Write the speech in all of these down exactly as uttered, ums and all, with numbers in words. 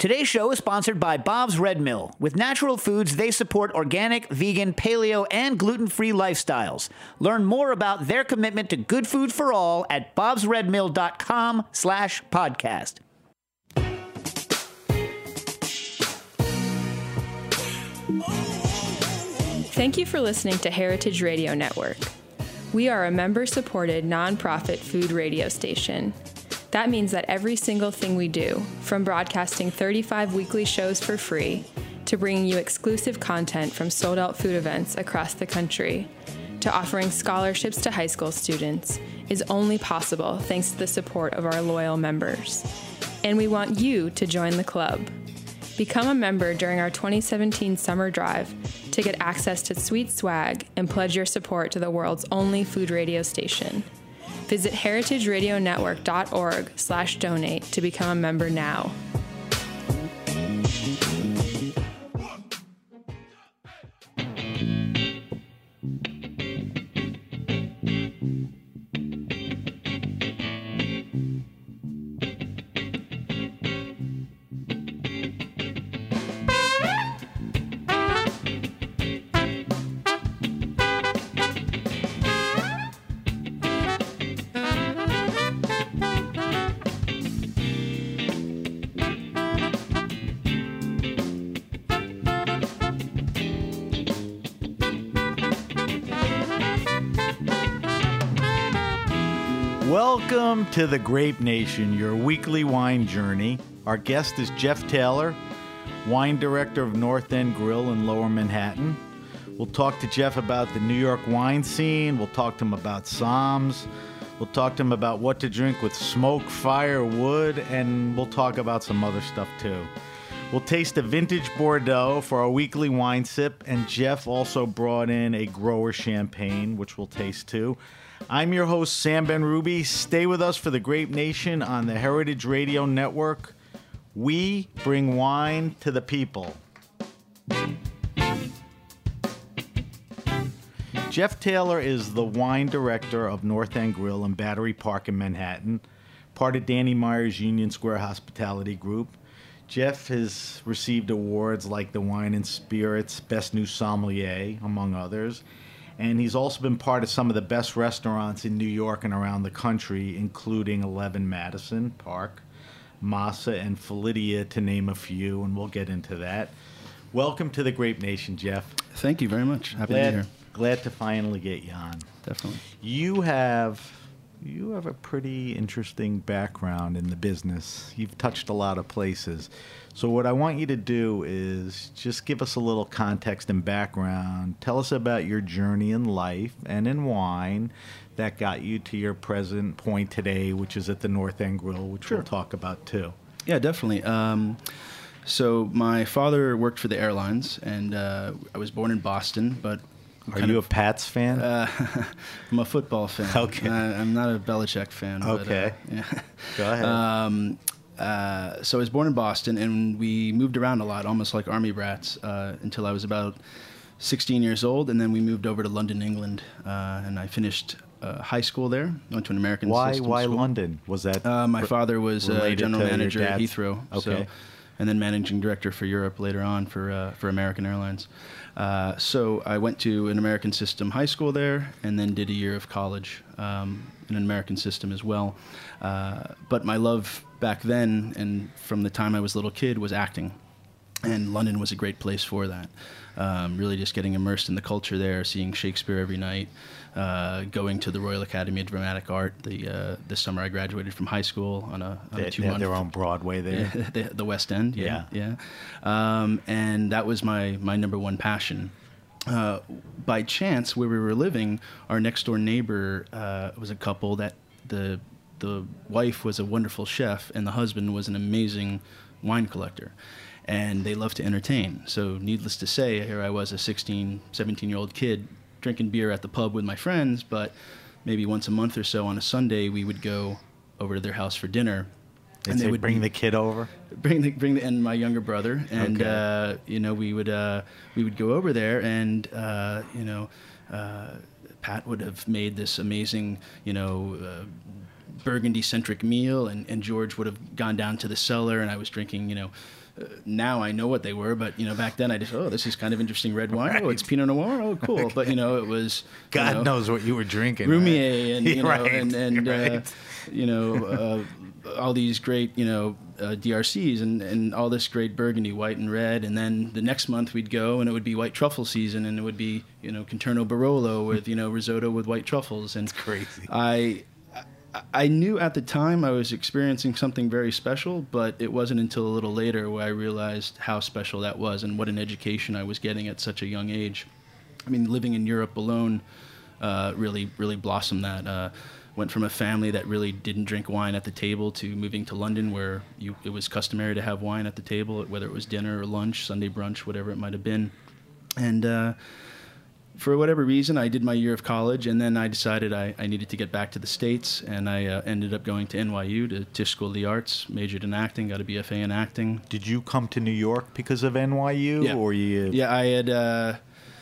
Today's show is sponsored by Bob's Red Mill. With natural foods, they support organic, vegan, paleo, and gluten-free lifestyles. Learn more about their commitment to good food for all at bobsredmill.com slash podcast. Thank you for listening to Heritage Radio Network. We are a member-supported, nonprofit food radio station. That means that every single thing we do, from broadcasting thirty-five weekly shows for free, to bringing you exclusive content from sold-out food events across the country, to offering scholarships to high school students, is only possible thanks to the support of our loyal members. And we want you to join the club. Become a member during our twenty seventeen summer drive to get access to sweet swag and pledge your support to the world's only food radio station. Visit heritageradionetwork.org slash donate to become a member now. Welcome to the Grape Nation, your weekly wine journey. Our guest is Jeff Taylor, wine director of North End Grill in Lower Manhattan. We'll talk to Jeff about the New York wine scene. We'll talk to him about Psalms. We'll talk to him about what to drink with smoke, fire, wood, and we'll talk about some other stuff too. We'll taste a vintage Bordeaux for our weekly wine sip, and Jeff also brought in a grower champagne, which we'll taste too. I'm your host, Sam Ben-Ruby. Stay with us for the Grape Nation on the Heritage Radio Network. We bring wine to the people. Jeff Taylor is the wine director of North End Grill in Battery Park in Manhattan, part of Danny Meyer's Union Square Hospitality Group. Jeff has received awards like the Wine and Spirits Best New Sommelier, among others. And he's also been part of some of the best restaurants in New York and around the country, including eleven Madison Park, Masa, and Felidia, to name a few, and we'll get into that. Welcome to the Grape Nation, Jeff. Thank you very much. Happy glad, to be here. Glad to finally get you on. Definitely. You have you have a pretty interesting background in the business. You've touched a lot of places. So what I want you to do is just give us a little context and background. Tell us about your journey in life and in wine that got you to your present point today, which is at the North End Grill, which Sure. we'll talk about too. Yeah, definitely. Um, so my father worked for the airlines, and uh, I was born in Boston, but Are you of, a Pats fan? Uh, I'm a football fan. Okay. I, I'm not a Belichick fan. Okay. But, uh, yeah. Go ahead. Um, Uh, so I was born in Boston, and we moved around a lot, almost like army brats, uh, until I was about sixteen years old, and then we moved over to London, England, uh, and I finished uh, high school there. I went to an American why, system Why school. London? Was that Uh, my father was uh, general manager at Heathrow, okay. so, and then managing director for Europe later on for uh, for American Airlines. Uh, so I went to an American system high school there, and then did a year of college um, in an American system as well. Uh, but my love back then, and from the time I was a little kid, was acting. And London was a great place for that. Um, really just getting immersed in the culture there, seeing Shakespeare every night, uh, going to the Royal Academy of Dramatic Art. The uh, this summer I graduated from high school on a, on they, a two they month. have their own Broadway there. the, the West End, yeah, yeah. yeah. Um, and that was my my number one passion. Uh, by chance, where we were living, our next door neighbor uh, was a couple that the the wife was a wonderful chef and the husband was an amazing wine collector. And they loved to entertain. So needless to say, here I was, a sixteen, seventeen-year-old kid drinking beer at the pub with my friends, but maybe once a month or so on a Sunday, we would go over to their house for dinner. And they would bring the kid over? Bring the, bring the, and my younger brother. And, okay. uh, you know, we would, uh, we would go over there and, uh, you know, uh, Pat would have made this amazing, you know, uh, Burgundy-centric meal, and, and George would have gone down to the cellar, and I was drinking, you know, uh, now I know what they were, but you know, back then I just, oh, this is kind of interesting red wine. Right. Oh, it's Pinot Noir. Oh, cool. But you know, it was God you know, knows what you were drinking. Roumier right? and you know, right. and and right. uh, you know, uh, all these great you know uh, D R Cs and and all this great Burgundy, white and red. And then the next month we'd go and it would be white truffle season, and it would be you know Conterno Barolo with you know risotto with white truffles. And it's crazy. I. I knew at the time I was experiencing something very special, but it wasn't until a little later where I realized how special that was and what an education I was getting at such a young age. I mean, living in Europe alone uh, really, really blossomed that. Uh, went from a family that really didn't drink wine at the table to moving to London, where you, it was customary to have wine at the table, whether it was dinner or lunch, Sunday brunch, whatever it might have been. And uh, for whatever reason, I did my year of college, and then I decided I, I needed to get back to the States, and I uh, ended up going to N Y U, to Tisch School of the Arts, majored in acting, got a B F A in acting. Did you come to New York because of N Y U? Yeah. Or you? Yeah, I had uh,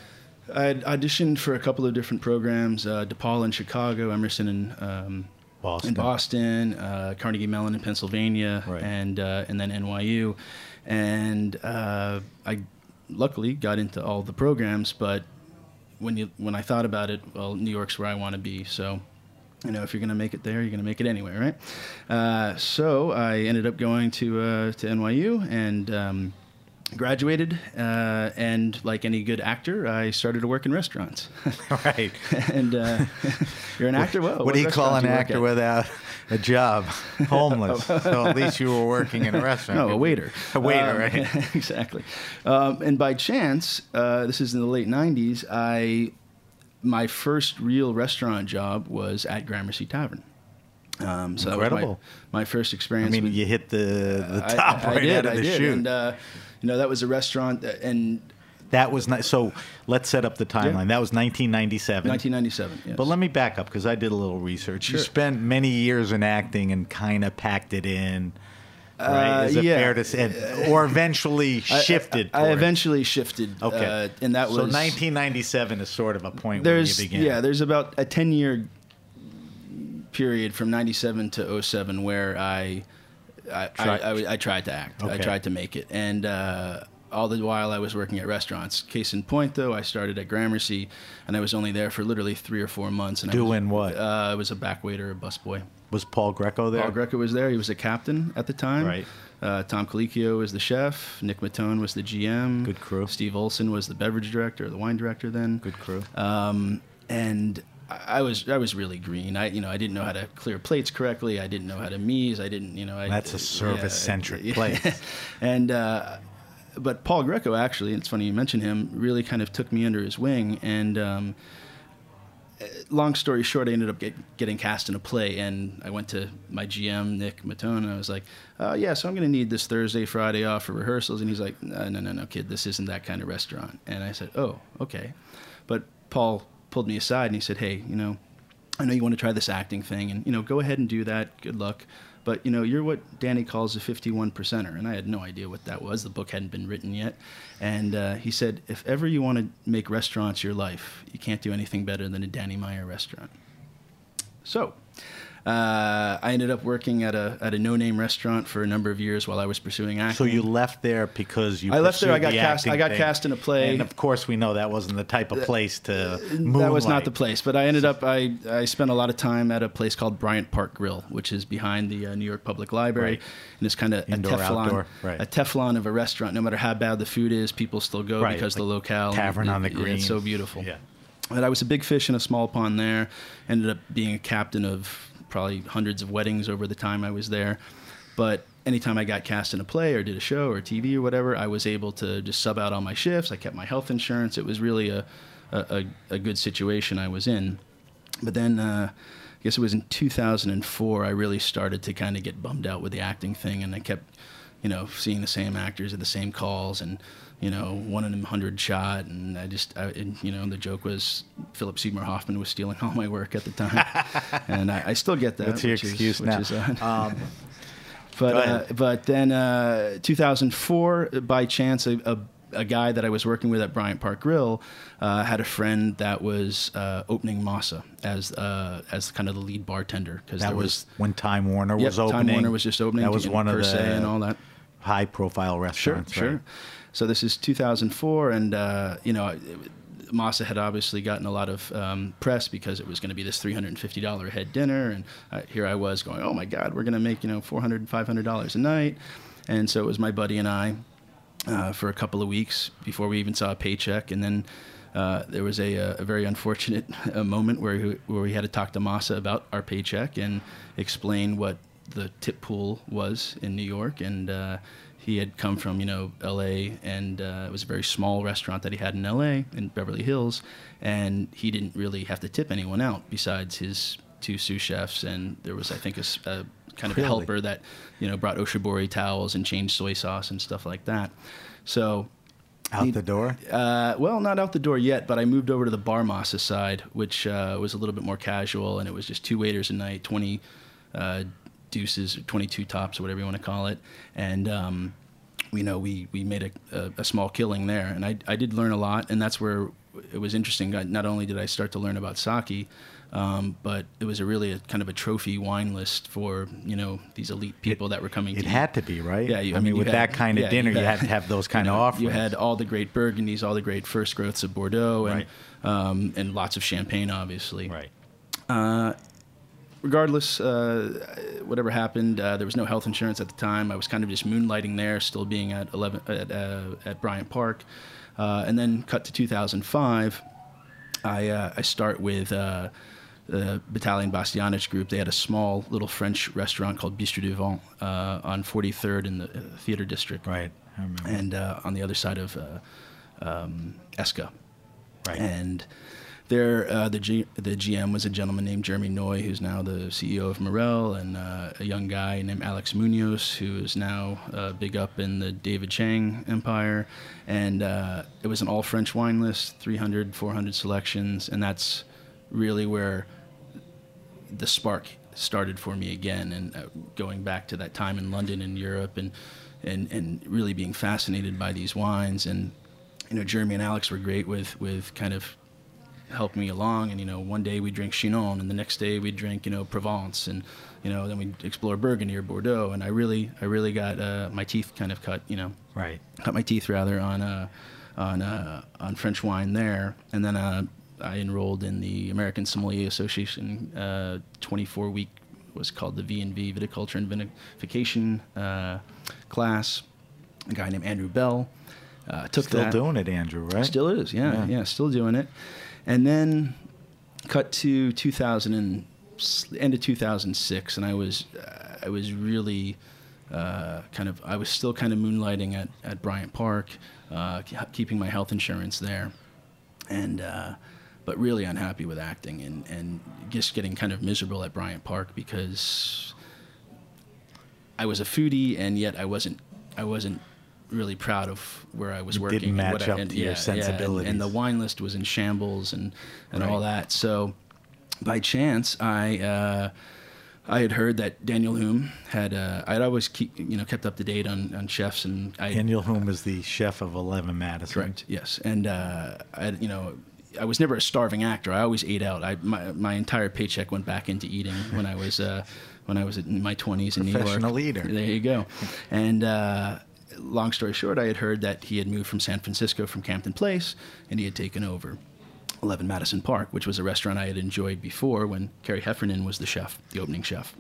I had auditioned for a couple of different programs, uh, DePaul in Chicago, Emerson in um, Boston, in Boston, uh, Carnegie Mellon in Pennsylvania, right. and uh, and then N Y U, and uh, I luckily got into all the programs, but when you when I thought about it, well, New York's where I want to be. So, you know, if you're going to make it there, you're going to make it anywhere, right? Uh, so I ended up going to uh, to N Y U and um, graduated. Uh, and like any good actor, I started to work in restaurants. Right. And uh, you're an actor. Well, what, what do you call an restaurant do you work actor at? without a job? Homeless. So at least you were working in a restaurant. No, a waiter. A waiter, Um, right? Exactly. Um, and by chance, uh, this is in the late nineties, I my first real restaurant job was at Gramercy Tavern. Um, so Incredible. That was my, my first I experience. mean, with, you hit the, the I- top I, I right did, out of I the did. chute. And, uh, you know, that was a restaurant, that, and That was ni- so. Let's set up the timeline. Yeah. That was nineteen ninety-seven. nineteen ninety-seven, yes. But let me back up because I did a little research. You Sure. spent many years in acting and kind of packed it in. Right? Uh, Is it yeah. fair to say? Or eventually shifted. I, I toward- eventually shifted. Okay. Uh, and that so was nineteen ninety-seven is sort of a point there's where you began. yeah there's about a ten year period from ninety-seven to oh seven where I I, Try- I, I, I tried to act. I Okay. tried to make it, and uh, all the while I was working at restaurants. Case in point, though, I started at Gramercy, and I was only there for literally three or four months. And Doing I was, what? Uh, I was a back waiter, a busboy. Was Paul Greco there? Paul Greco was there. He was a captain at the time. Right. Uh, Tom Colicchio was the chef. Nick Matone was the G M. Good crew. Steve Olson was the beverage director, the wine director then. Good crew. Um, and I I was I was really green. I you know I didn't know how to clear plates correctly. I didn't know how to mise. I didn't you know. I, That's a service-centric yeah, place. And uh, but Paul Greco actually, it's funny you mention him, really kind of took me under his wing. And um, long story short, I ended up get, getting cast in a play, and I went to my G M Nick Matone, and I was like, uh, "Yeah, so I'm going to need this Thursday, Friday off for rehearsals." And he's like, "No, no, no, no, kid, this isn't that kind of restaurant." And I said, "Oh, okay." But Paul pulled me aside and he said, "Hey, you know, I know you want to try this acting thing, and you know, go ahead and do that. Good luck. But you know, you're what Danny calls a fifty-one percenter," and I had no idea what that was. The book hadn't been written yet. And uh, he said, "If ever you want to make restaurants your life, you can't do anything better than a Danny Meyer restaurant." So uh, I ended up working at a at a no-name restaurant for a number of years while I was pursuing acting. So you left there because you I left there. I pursued got the cast. acting I got thing. cast in a play. And of course, we know that wasn't the type of place to moonlight. That was not the place, but I ended up. I, I spent a lot of time at a place called Bryant Park Grill, which is behind the uh, New York Public Library, Right. and it's kind of a Indoor, Teflon, outdoor, right. a Teflon of a restaurant. No matter how bad the food is, people still go Right, because like the locale Tavern it- on the it- Green. It's so beautiful. Yeah. But I was a big fish in a small pond there. Ended up being a captain of probably hundreds of weddings over the time I was there. But anytime I got cast in a play or did a show or T V or whatever, I was able to just sub out all my shifts. I kept my health insurance. It was really a a, a, a good situation I was in. But then uh, I guess it was in two thousand four I really started to kind of get bummed out with the acting thing, and I kept, you know, seeing the same actors at the same calls, and you know, one in a hundred shot, and I just, I, and, you know, the joke was Philip Seymour Hoffman was stealing all my work at the time, and I, I still get that. That's your which excuse is, now. Which is, uh, Um, but go uh, ahead. but then uh, two thousand four, by chance, a, a, a guy that I was working with at Bryant Park Grill uh, had a friend that was uh, opening Masa as uh, as kind of the lead bartender, because that there was was when Time Warner yep, was opening. Time Warner was just opening. That was and one of Per Se the and all that. high-profile restaurants. Sure, right? sure. So this is two thousand four, and uh, you know, Masa had obviously gotten a lot of um, press because it was going to be this three hundred fifty dollars a head dinner, and uh, here I was going, oh my God, we're going to make, you know, four hundred dollars, five hundred dollars a night. And so it was my buddy and I uh, for a couple of weeks before we even saw a paycheck, and then uh, there was a, a very unfortunate uh, moment where we, where we had to talk to Masa about our paycheck and explain what the tip pool was in New York, and uh, he had come from, you know, L A, and uh, it was a very small restaurant that he had in L A, in Beverly Hills, and he didn't really have to tip anyone out besides his two sous chefs, and there was, I think, a, a kind of Really? a helper that, you know, brought Oshibori towels and changed soy sauce and stuff like that. So... Out he- the door? Uh, well, not out the door yet, but I moved over to the Bar Masa side, which uh, was a little bit more casual, and it was just two waiters a night, twenty uh, deuces, or twenty-two tops, or whatever you want to call it. And, um, you know, we, we made a, a, a small killing there. And I, I did learn a lot, and that's where it was interesting. I, not only did I start to learn about sake, um, but it was a really a, kind of a trophy wine list for, you know, these elite people that were coming It to had eat. to be, right? Yeah, you, I, mean, you with had- that kind of yeah, dinner, you had to have those kind you of know, offerings. You had all the great Burgundies, all the great first growths of Bordeaux, and Right. um, and lots of champagne, obviously. Right. Uh, regardless, uh, whatever happened, uh, there was no health insurance at the time. I was kind of just moonlighting there, still being at eleven at, uh, at Bryant Park, uh, and then cut to two thousand five. I uh, I start with. Uh, the Battalion Bastianich group. They had a small little French restaurant called Bistro du Vent uh, on forty-third in the uh, theater district. Right. I remember. And uh, on the other side of uh, um, Esca. Right. And there, uh, the, G- the G M was a gentleman named Jeremy Noy, who's now the C E O of Morel, and uh, a young guy named Alex Munoz, who is now uh, big up in the David Chang empire. And uh, it was an all-French wine list, three hundred, four hundred selections, and that's really where the spark started for me again, and uh, going back to that time in London and Europe, and, and and really being fascinated by these wines. And you know, Jeremy and Alex were great with with kind of helping me along. And you know, one day we drink Chinon, and the next day we drink you know Provence, and you know then we explore Burgundy or Bordeaux. And I really I really got uh, my teeth kind of cut you know Right. cut my teeth rather on uh, on uh, on French wine there, and then. Uh, I enrolled in the American Sommelier Association uh, twenty-four week, was called the V and V, Viticulture and Vinification uh, class. A guy named Andrew Bell uh, took Still that. doing it, Andrew, right? Still is, yeah, Yeah. yeah, still doing it. And then cut to two thousand and end of two thousand six, and I was uh, I was really uh, kind of I was still kind of moonlighting at at Bryant Park, uh, keeping my health insurance there, and. Uh, but really unhappy with acting, and, and just getting kind of miserable at Bryant Park because I was a foodie, and yet I wasn't I wasn't really proud of where I was It working. didn't and match what I, up and, to your yeah, yeah, sensibilities. and, and the wine list was in shambles and, and all Right. that. So by chance, I uh, I had heard that Daniel Hume had uh, I'd always keep you know kept up to date on, on chefs, and I Daniel Hume is the chef of Eleven Madison. correct yes, and uh, I you know. I was never a starving actor. I always ate out. I my my entire paycheck went back into eating when I was uh, when I was in my twenties in New York. Professional eater. There you go. And uh, long story short, I had heard that he had moved from San Francisco from Campton Place, and he had taken over Eleven Madison Park, which was a restaurant I had enjoyed before when Carrie Heffernan was the chef, the opening chef.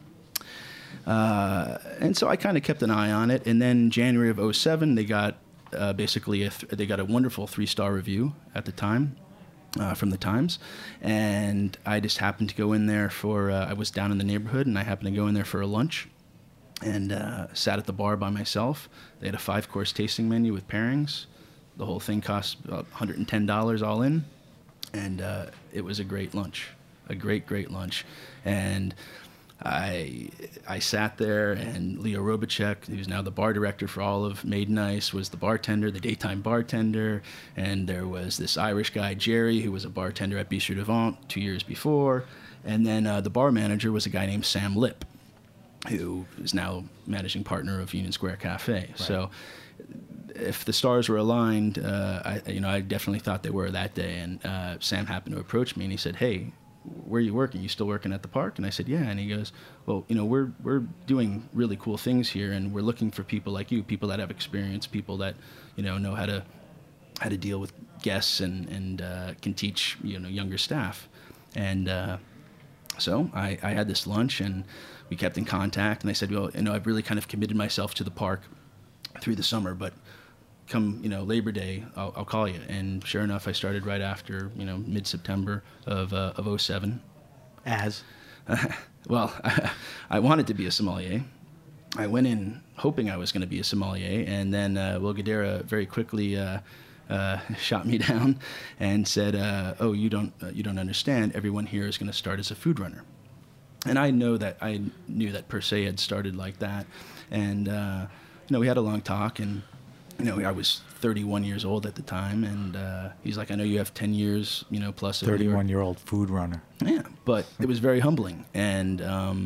Uh, and so I kind of kept an eye on it. And then January of oh seven, they got uh, basically a th- they got a wonderful three-star review at the time. Uh, from the Times, and I just happened to go in there for, uh, I was down in the neighborhood, and I happened to go in there for a lunch, and uh, sat at the bar by myself. They had a five-course tasting menu with pairings. The whole thing cost about one hundred ten dollars all in, and uh, it was a great lunch, a great, great lunch. And I I sat there, and Leo Robacek, who's now the bar director for all of Made Nice, was the bartender, the daytime bartender. And there was this Irish guy, Jerry, who was a bartender at Bistro du Vent two years before. And then uh, the bar manager was a guy named Sam Lipp, who is now managing partner of Union Square Cafe. Right. So if the stars were aligned, uh, I, you know, I definitely thought they were that day. And uh, Sam happened to approach me, and he said, "Hey, where are you working? You still working at the park? And I said, yeah. And he goes, well, you know, we're we're doing really cool things here, and we're looking for people like you, people that have experience, people that, you know, know how to how to deal with guests and and uh, can teach, you know, younger staff. And uh, so I, I had this lunch, and we kept in contact. And I said, well, you know, I've really kind of committed myself to the park through the summer, but come, you know, Labor Day, I'll, I'll call you. And sure enough, I started right after, you know, mid-September of uh, of oh seven. As? Well, I, I wanted to be a sommelier. I went in hoping I was going to be a sommelier, and then uh, Will Guidara very quickly uh, uh, shot me down and said, uh, "Oh, you don't uh, you don't understand. Everyone here is going to start as a food runner." And I know that I knew that Per Se had started like that, and uh, you know, we had a long talk, and you know, I was thirty-one years old at the time, and uh, he's like, I know you have ten years, you know, plus. thirty-one-year-old food runner. Yeah, but it was very humbling. And um,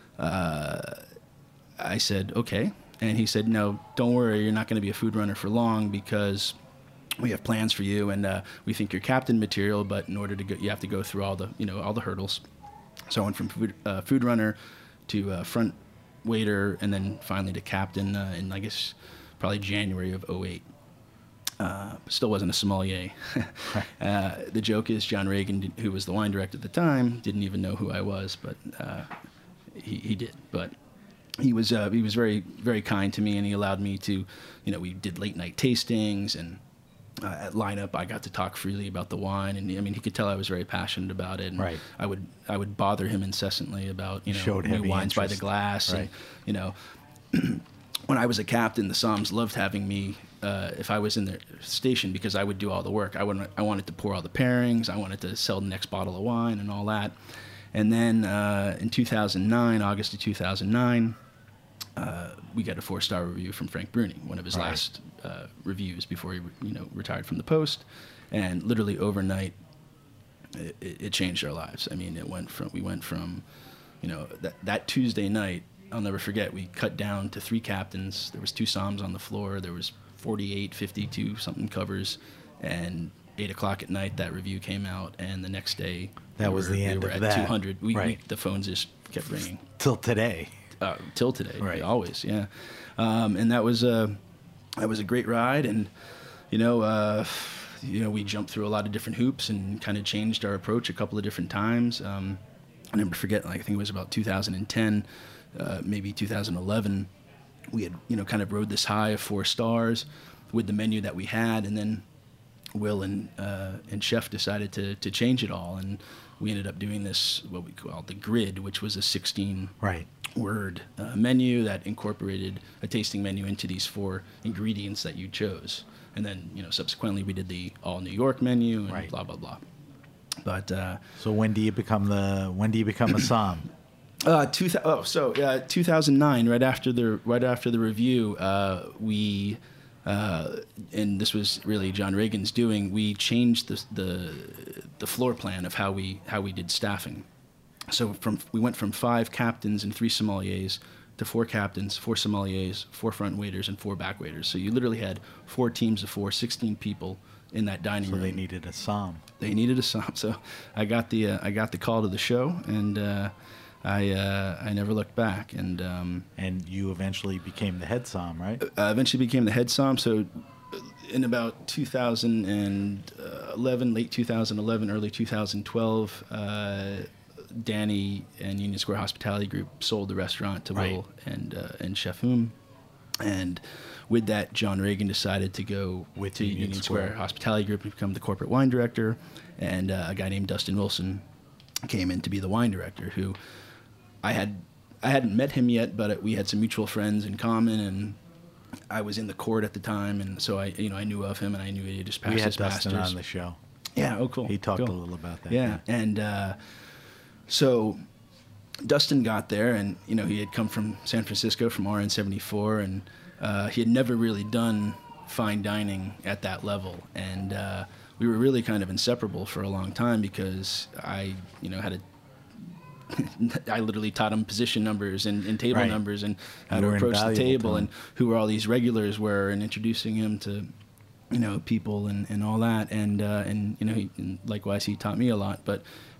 uh, I said, okay. And he said, no, don't worry, you're not going to be a food runner for long, because we have plans for you, and uh, we think you're captain material, but in order to go, you have to go through all the, you know, all the hurdles. So I went from food, uh, food runner to uh, front waiter, and then finally to captain uh, in, I guess, probably January of oh eight. Uh, still wasn't a sommelier. uh, the joke is John Reagan, who was the wine director at the time, didn't even know who I was, but uh, he, he did. But he was uh, he was very very kind to me, and he allowed me to, you know, we did late night tastings, and uh, at lineup I got to talk freely about the wine, and I mean, he could tell I was very passionate about it. And right. I would I would bother him incessantly about, you know, Showed new heavy wines by interest. the glass, Right. and you know. When I was a captain, the Soms loved having me uh, if I was in their station, because I would do all the work. I wanted, I wanted to pour all the pairings. I wanted to sell the next bottle of wine and all that. And then uh, in two thousand nine, August of two thousand nine, uh, we got a four-star review from Frank Bruni, one of his Right. last uh, reviews before he, you know, retired from the Post. And literally overnight, it, it changed our lives. I mean, it went from we went from, you know, that that Tuesday night. I'll never forget, we cut down to three captains. There was two Soms on the floor. There was forty-eight, fifty-two something covers. And eight o'clock at night, that review came out. And the next day, That we was were, the end we were of at that. two hundred. We, Right. we, the phones just kept ringing. Till today. Uh, till today, Right. always, yeah. Um, and that was, a, that was a great ride. And, you know, uh, you know, we jumped through a lot of different hoops and kind of changed our approach a couple of different times. Um, I never forget, like, I think it was about two thousand ten, uh, maybe two thousand eleven, we had, you know, kind of rode this high of four stars with the menu that we had, and then Will and uh, and Chef decided to to change it all, and we ended up doing this, what we call the Grid, which was a sixteen Right. word uh, menu that incorporated a tasting menu into these four ingredients that you chose. And then, you know, subsequently we did the all New York menu and Right. blah blah blah. But uh, So when do you become the when do you become a Som? Uh, two th- oh, so uh, two thousand nine, right after the right after the review, uh, we uh, and this was really John Reagan's doing. We changed the the the floor plan of how we how we did staffing. So from we went from five captains and three sommeliers to four captains, four sommeliers, four front waiters, and four back waiters. So you literally had four teams of four, sixteen people in that dining So room. they needed a Som. They needed a som. So I got the uh, I got the call to the show, and uh, I uh, I never looked back. And um, And you eventually became the head Som, right? I eventually became the head som. So in about two thousand eleven, late two thousand eleven, early two thousand twelve, uh, Danny and Union Square Hospitality Group sold the restaurant to Right. Will and uh, and Chef Um. And with that, John Reagan decided to go With to Union Union Square. Square. Hospitality Group and become the corporate wine director. And uh, a guy named Dustin Wilson came in to be the wine director, who I had I hadn't met him yet, but we had some mutual friends in common, and I was in the court at the time, and so I you know I knew of him, and I knew he had just passed We had his Dustin masters. on the show. Yeah, oh cool. He talked Cool. a little about that. Yeah, and uh, so Dustin got there, and you know he had come from San Francisco, from R N seventy-four, and uh, he had never really done fine dining at that level, and uh, we were really kind of inseparable for a long time, because I, you know, had a I literally taught him position numbers and, and table Right. numbers and how You to were approach the invaluable to table him. and who all these regulars were, and introducing him to, you know, people and, and all that. And, uh, and you know, he, and likewise, he taught me a lot. But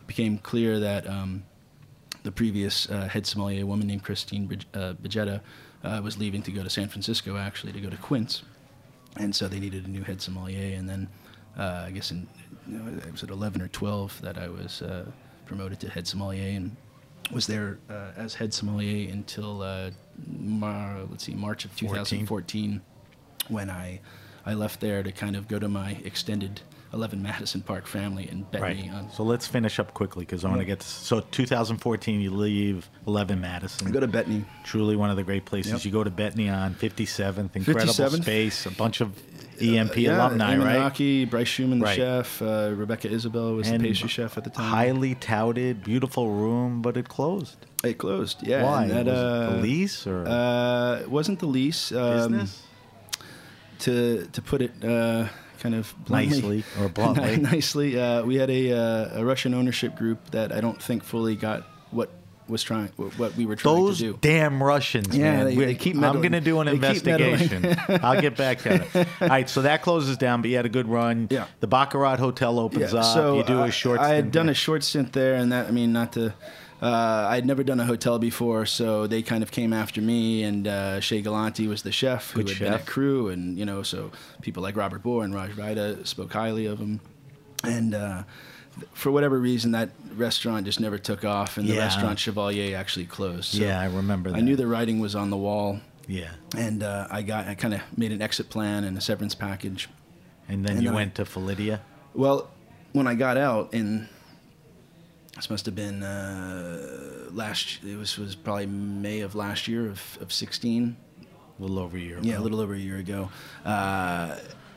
became clear that um, the previous uh, head sommelier, a woman named Christine Brig- uh, Bigetta, uh, was leaving to go to San Francisco, actually, to go to Quince. And so they needed a new head sommelier. And then uh, I guess in, you know, it was at eleven or twelve that I was uh, promoted to head sommelier and was there uh, as head sommelier until, uh, Mar- let's see, March of two thousand fourteen, when I, I left there to kind of go to my extended eleven Madison Park family in Bettany. Right. On, So let's finish up quickly because I want to get to, so two thousand fourteen you leave eleven Madison. I go to Bettany. Truly one of the great places. Yep. You go to Bettany on fifty-seventh, incredible fifty-seventh. space, a bunch of E M P Uh, yeah, alumni, Eamon right? Hockey, Bryce Schumann, the Right. chef, uh, Rebecca Isabel was And the pastry chef at the time. Highly touted, beautiful room, but it closed. It closed, yeah. Why? and That, Was it uh, the lease or Uh, it wasn't the lease. Um, business? To to put it uh, kind of bluntly, Nicely or bluntly. nicely, uh, we had a, uh, a Russian ownership group that I don't think fully got what was trying what we were trying Those to do. damn Russians, Yeah, man. they- We- they keep I'm meddling. going to do an They keep meddling. investigation. I'll get back to it. All right, so that closes down, but you had a good run. Yeah. The Baccarat Hotel opens Yeah, up. so you do I- a short I had stint done there. a short stint there, and that I mean, not to. Uh, I had never done a hotel before, so they kind of came after me. And uh, Shea Galanti was the chef who Good had been chef. at Crew, and you know, so people like Robert Bohr and Raj Vaida spoke highly of him. And uh, for whatever reason, that restaurant just never took off, and the Yeah. restaurant Chevalier actually closed. So Yeah, I remember that. I knew the writing was on the wall, Yeah. and uh, I got I kind of made an exit plan and a severance package. And then And you then I- went to Felidia. Well, when I got out in this must have been uh, last. It was was probably May of last year of of sixteen. A little over a year Yeah, a ago. little over a year ago. Uh,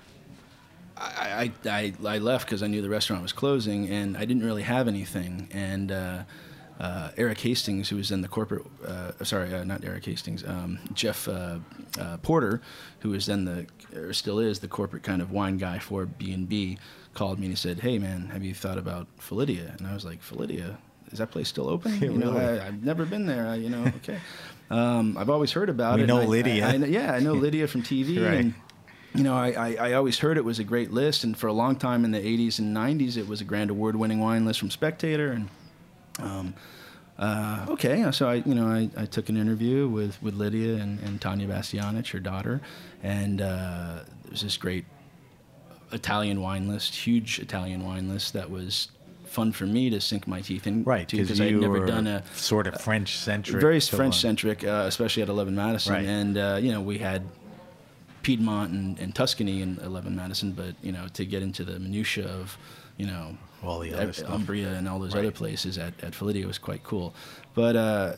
I, I, I, I left because I knew the restaurant was closing, and I didn't really have anything. And uh, uh, Eric Hastings, who was then the corporate, uh, sorry, uh, not Eric Hastings, um, Jeff uh, uh, Porter, who was then the, or still is the corporate kind of wine guy for B and B, called me and he said, "Hey man, have you thought about Felidia?" And I was like, "Felidia? Is that place still open?" Yeah, you know, really? I, I've never been there. I, you know, okay. Um, I've always heard about We it. know and I- Lydia. I, I, yeah, I know Lydia from T V. Right. And, you know, I, I, I always heard it was a great list. And for a long time in the eighties and nineties, it was a Grand Award-winning wine list from Spectator. And, um, uh, okay, so I, you know, I, I took an interview with, with Lydia and, and Tanya Bastianich, her daughter. And uh, there was this great Italian wine list, huge Italian wine list that was fun for me to sink my teeth in. Right, because you I'd never were done a sort of French-centric. very to French one. centric, uh, especially at eleven Madison. Right. And uh, you know, we had Piedmont and, and Tuscany in eleven Madison, but you know, to get into the minutia of, you know, All the other Ev- stuff. Umbria and all those Right. other places at at Felidia was quite cool. But uh,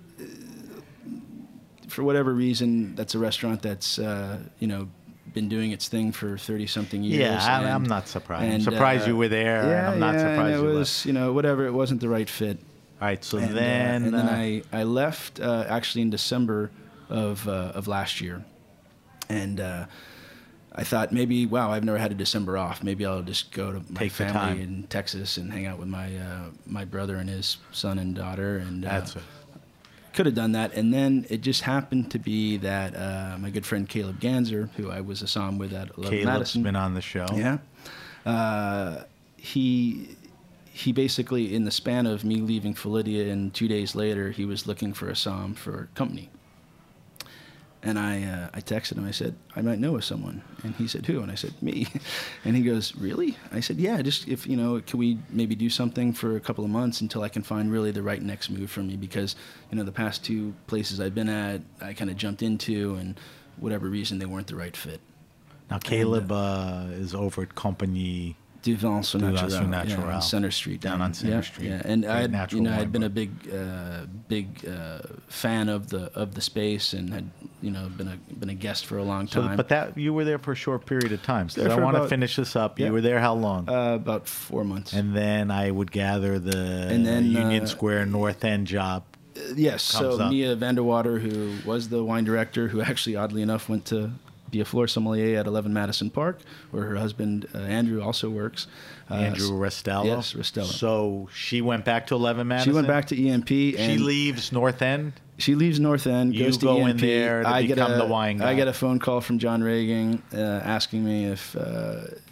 for whatever reason, that's a restaurant that's uh, you know, been doing its thing for thirty something years. Yeah, I'm, and- I'm not surprised. I'm and, surprised uh, you were there. Yeah, and I'm not yeah, surprised and you it left. was, you know, whatever. It wasn't the right fit. All right, so And, uh, then, and then uh, I, I left uh, actually in December of uh, of last year, and uh, I thought maybe wow, I've never had a December off. Maybe I'll just go to my Take the time. family in Texas and hang out with my uh, my brother and his son and daughter. And uh, that's it. could have done that. And then it just happened to be that uh, my good friend Caleb Ganser, who I was a somm with at eleven Caleb's Madison, been on the show. yeah. Uh, he he basically, in the span of me leaving Felidia and two days later, he was looking for a somm for a company. And I uh, I texted him. I said, I might know of someone. And he said, who? And I said, me. And he goes, really? I said, yeah, just if, you know, can we maybe do something for a couple of months until I can find really the right next move for me? Because, you know, the past two places I've been at, I kind of jumped into, and whatever reason, they weren't the right fit. Now, Caleb uh, is over at Compagnie. Du Vin Sur Du Vin Naturel, Sur Naturel. yeah, on Center Street, Down on Center yeah, Street. Yeah, and Great I, had, natural you know, wine I'd been a bar. big, uh, big uh, fan of the of the space, and had, you know, been a been a guest for a long So, time. but that you were there for a short period of time. So There I for want to about- finish this up. Yeah. You were there how long? uh, about four months. and then I would gather the And then, Union uh, Square North End job. yes, comes so up. Mia Vanderwater, who was the wine director, who actually, oddly enough, went to be a floor sommelier at eleven Madison Park, where her husband uh, Andrew also works. Uh, Andrew Restello. yes, Restello. So she went back to eleven Madison. She went back to E M P. She and leaves North End. She leaves North End, You goes to go E M P. in there to I get become a, the wine guy. I get a phone call from John Reagan uh, asking me if uh,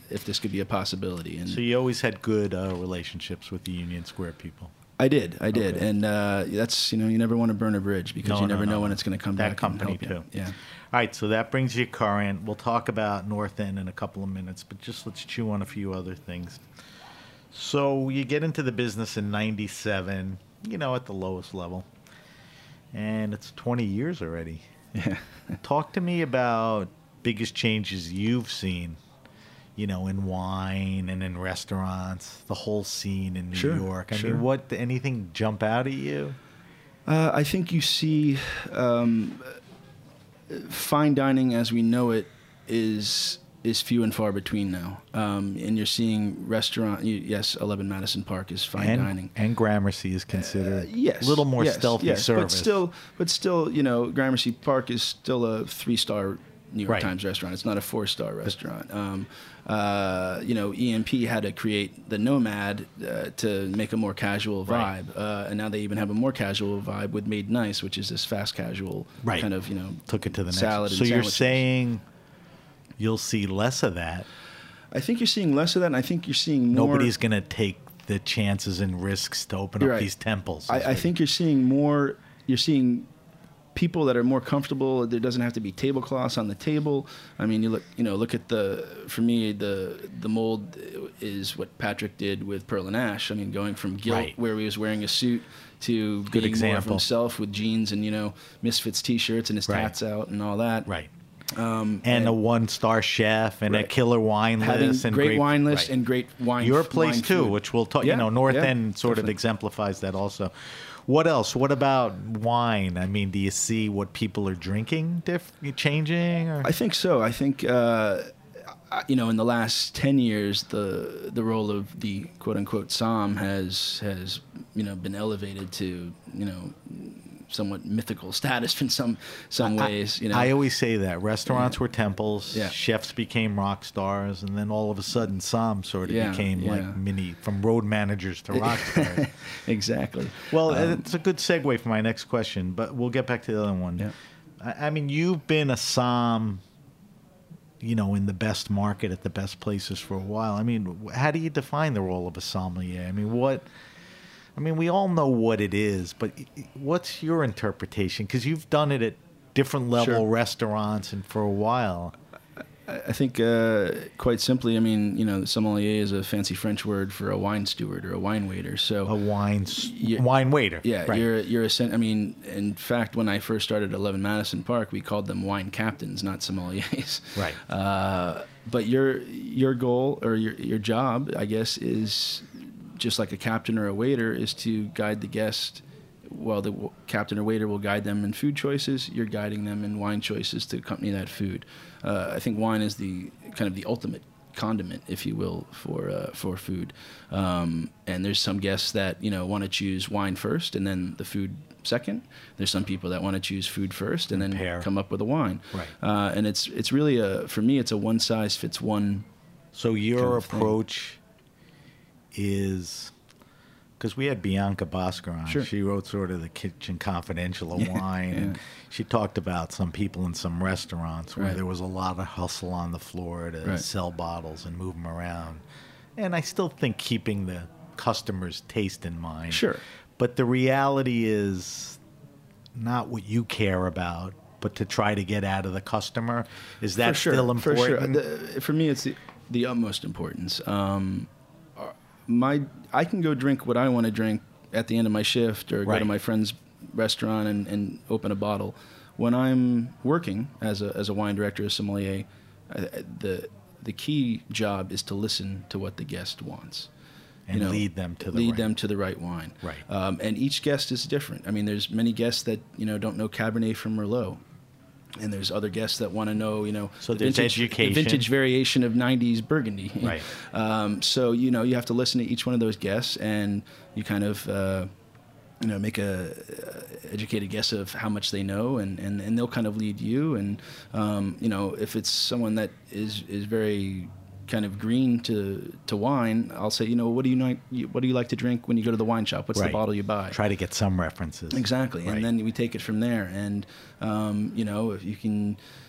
if this could be a possibility. And so you always had good uh, relationships with the Union Square people. I did, I did, Okay. and uh, that's you know you never want to burn a bridge because No, you no, never no, know no. when it's going to come That back. company and help too. you. Yeah. All right, so that brings you current. We'll talk about North End in a couple of minutes, but just let's chew on a few other things. So you get into the business in ninety-seven, you know, at the lowest level, and it's twenty years already. Yeah. Talk to me about biggest changes you've seen, you know, in wine and in restaurants, the whole scene in New Sure, York. I sure. mean, what anything jump out at you? Uh, I think you see um, fine dining as we know it is is few and far between now, um, and you're seeing restaurant. You, yes, eleven Madison Park is fine and, dining. and Gramercy is considered Uh, yes, a little more yes, stealthy yes, service. but still, but still, you know, Gramercy Park is still a three-star New York Right. Times restaurant. It's not a four-star restaurant. Um, uh, you know, E M P had to create the Nomad uh, to make a more casual Right. vibe, uh, and now they even have a more casual vibe with Made Nice, which is this fast casual Right. kind of you know Took it to the next. salad. So and you're sandwiches. saying you'll see less of that. I think you're seeing less of that, and I think you're seeing more. Nobody's going to take the chances and risks to open You're up right. these temples. I, I think you're seeing more. You're seeing people that are more comfortable. There doesn't have to be tablecloths on the table. I mean, you look. You know, look at the. For me, the the mold is what Patrick did with Pearl and Ash. I mean, going from Guilt, Right. where he was wearing a suit, to Good being more of example. himself with jeans and you know Misfits T-shirts and his Right. tats out and all that. Right. Um, And, a one-star chef and a Right. killer wine having list and great, wine list right. and great wine. Your place wine too, food. which we'll talk. Yeah, you know, North yeah, End sort definitely. of exemplifies that also. What else? What about wine? I mean, do you see what people are drinking diff- changing? Or? I think so. I think uh, I- you know, in the last ten years, the the role of the quote unquote Somm has has you know been elevated to you know somewhat mythical status in some some ways. You know, I always say that restaurants Yeah. were temples, Yeah. chefs became rock stars, and then all of a sudden, Somm sort of Yeah, became yeah. like mini from road managers to rock stars. exactly. Well, Um, it's a good segue for my next question, but we'll get back to the other one. Yeah. I, I mean, you've been a Somm, you know, in the best market at the best places for a while. I mean, how do you define the role of a sommelier? I mean, what? I mean, we all know what it is, but what's your interpretation? Because you've done it at different level Sure. restaurants and for a while. I think, uh, quite simply, I mean, you know, sommelier is a fancy French word for a wine steward or a wine waiter. So A wine s- Yeah. wine waiter. Yeah, right. you're you're a sen- I mean, in fact, when I first started at eleven Madison Park, we called them wine captains, not sommeliers. Right. Uh, but your your goal or your your job, I guess, is just like a captain or a waiter, is to guide the guest. Well, the w- captain or waiter will guide them in food choices. You're guiding them in wine choices to accompany that food. Uh, I think wine is the kind of the ultimate condiment, if you will, for uh, for food. Um, and there's some guests that you know want to choose wine first and then the food second. There's some people that want to choose food first and then Pair. come up with a wine. Right. Uh, and it's it's really a for me it's a one size fits one. So your kind of thing. approach is, because we had Bianca Bosker on. Sure. She wrote sort of the Kitchen Confidential of Yeah, wine. yeah. And she talked about some people in some restaurants where Right. there was a lot of hustle on the floor to Right. sell bottles and move them around. And I still think keeping the customer's taste in mind. Sure. But the reality is not what you care about, but to try to get out of the customer. Is that for sure, still important? For sure. The, for me, it's the, the utmost importance. Um, my I can go drink what I want to drink at the end of my shift or go Right. to my friend's restaurant and, and open a bottle. When I'm working as a as a wine director, a sommelier, I, I- the the key job is to listen to what the guest wants. And lead them to the lead right- them to the right wine. Right. Um, and each guest is different. I mean, there's many guests that you know don't know Cabernet from Merlot, and there's other guests that want to know you know So the there's vintage, education. the vintage variation of nineties Burgundy. Right. Um, so you know you have to listen to each one of those guests, and you kind of uh, you know make a uh, educated guess of how much they know, and, and, and they'll kind of lead you. And um, you know if it's someone that is is very kind of green to to wine, I'll say, you know, what do you like? What do you like to drink when you go to the wine shop? What's Right. the bottle you buy? Try to get some references. Exactly, Right. and then we take it from there. And um, you know, if you can,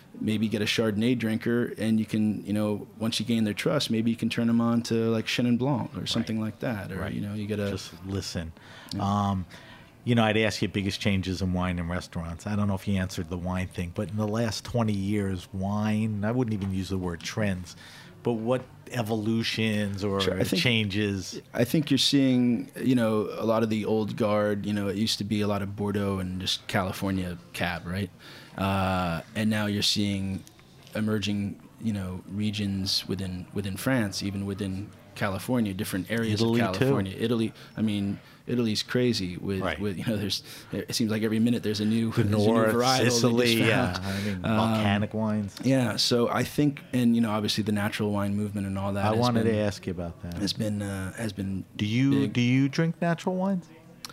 maybe get a Chardonnay drinker, and you can, you know, once you gain their trust, maybe you can turn them on to like Chenin Blanc or something right. like that. Or, right. you know, you got to just listen. Yeah. Um, you know, I'd ask you biggest changes in wine and restaurants. I don't know if you answered the wine thing, but in the last twenty years, wine, I wouldn't even use the word trends, but what evolutions or sure, I think, changes? I think you're seeing, you know, a lot of the old guard, you know, it used to be a lot of Bordeaux and just California cab, right? Uh, and now you're seeing emerging, you know, regions within within France, even within California, different areas Italy of California. Too. Italy, I mean, Italy's crazy with, right. with, you know, there's, it seems like every minute there's a new, the there's North, a new varietal. Sicily, yeah, I mean, volcanic um, wines. Yeah, so I think, and, you know, obviously the natural wine movement and all that. I wanted been, to ask you about that. Has been, uh, has been Do you, big. do you drink natural wines?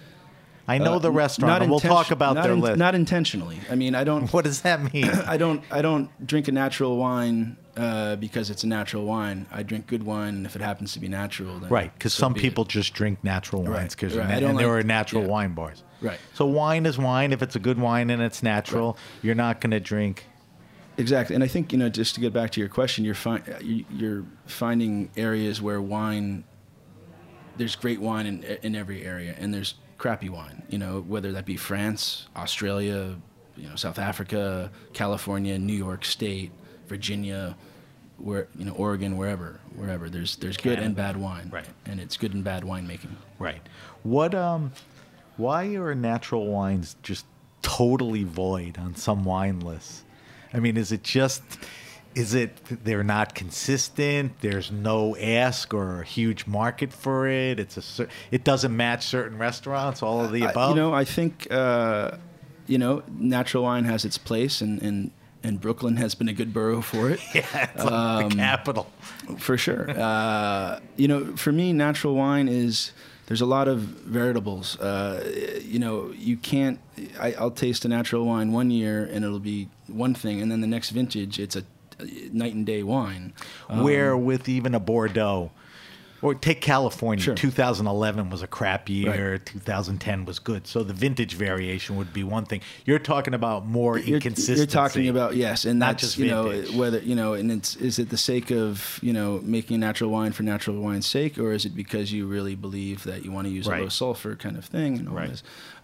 I know uh, the restaurant, and we'll talk about not their in, list. Not intentionally. I mean, I don't. What does that mean? I don't. I don't drink a natural wine uh, because it's a natural wine. I drink good wine, and if it happens to be natural, then right? Because so some be people it. just drink natural wines because right. right. and there like, are natural yeah. wine bars. Right. So wine is wine. If it's a good wine and it's natural, right. you're not going to drink. Exactly, and I think, you know, just to get back to your question, you're fi- you're finding areas where wine. There's great wine in in every area, and there's crappy wine, you know, whether that be France, Australia, you know, South Africa, California, New York State, Virginia, where, you know, Oregon, wherever, wherever. There's there's good Canada. and bad wine, right? And it's good and bad winemaking, right? What um, why are natural wines just totally void on some wine lists? I mean, is it just? Is it they're not consistent? There's no ask or a huge market for it. It's a it doesn't match certain restaurants. All of the above. I, you know, I think uh, you know, natural wine has its place, and, and and Brooklyn has been a good borough for it. Yeah, it's like um, the capital for sure. Uh, you know, for me, natural wine is. There's a lot of variables. Uh, you know, you can't. I, I'll taste a natural wine one year, and it'll be one thing, and then the next vintage, it's a night and day wine. Where um, with even a Bordeaux, or take California, sure. two thousand eleven was a crap year, right. two thousand ten was good. So the vintage variation would be one thing. You're talking about more you're, inconsistency. You're talking about, yes, and not that's, just you know, vintage. whether, you know, and it's, is it the sake of, you know, making natural wine for natural wine's sake, or is it because you really believe that you want to use right. a low sulfur kind of thing and all right. this?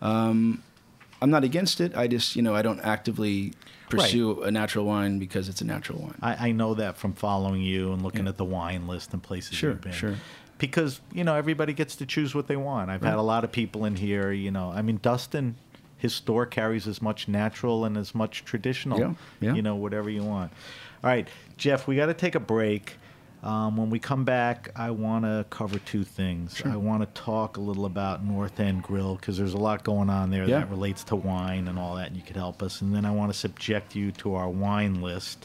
Um, I'm not against it. I just, you know, I don't actively pursue right. a natural wine because it's a natural wine. I, I know that from following you and looking yeah. at the wine list and places sure, you've been. Sure, Because, you know, everybody gets to choose what they want. I've right. had a lot of people in here, you know. I mean, Dustin, his store carries as much natural and as much traditional, yeah. Yeah. you know, whatever you want. All right, Jeff, we got to take a break. Um, when we come back, I want to cover two things. Sure. I want to talk a little about North End Grill because there's a lot going on there yeah. that relates to wine and all that, and you could help us. And then I want to subject you to our wine list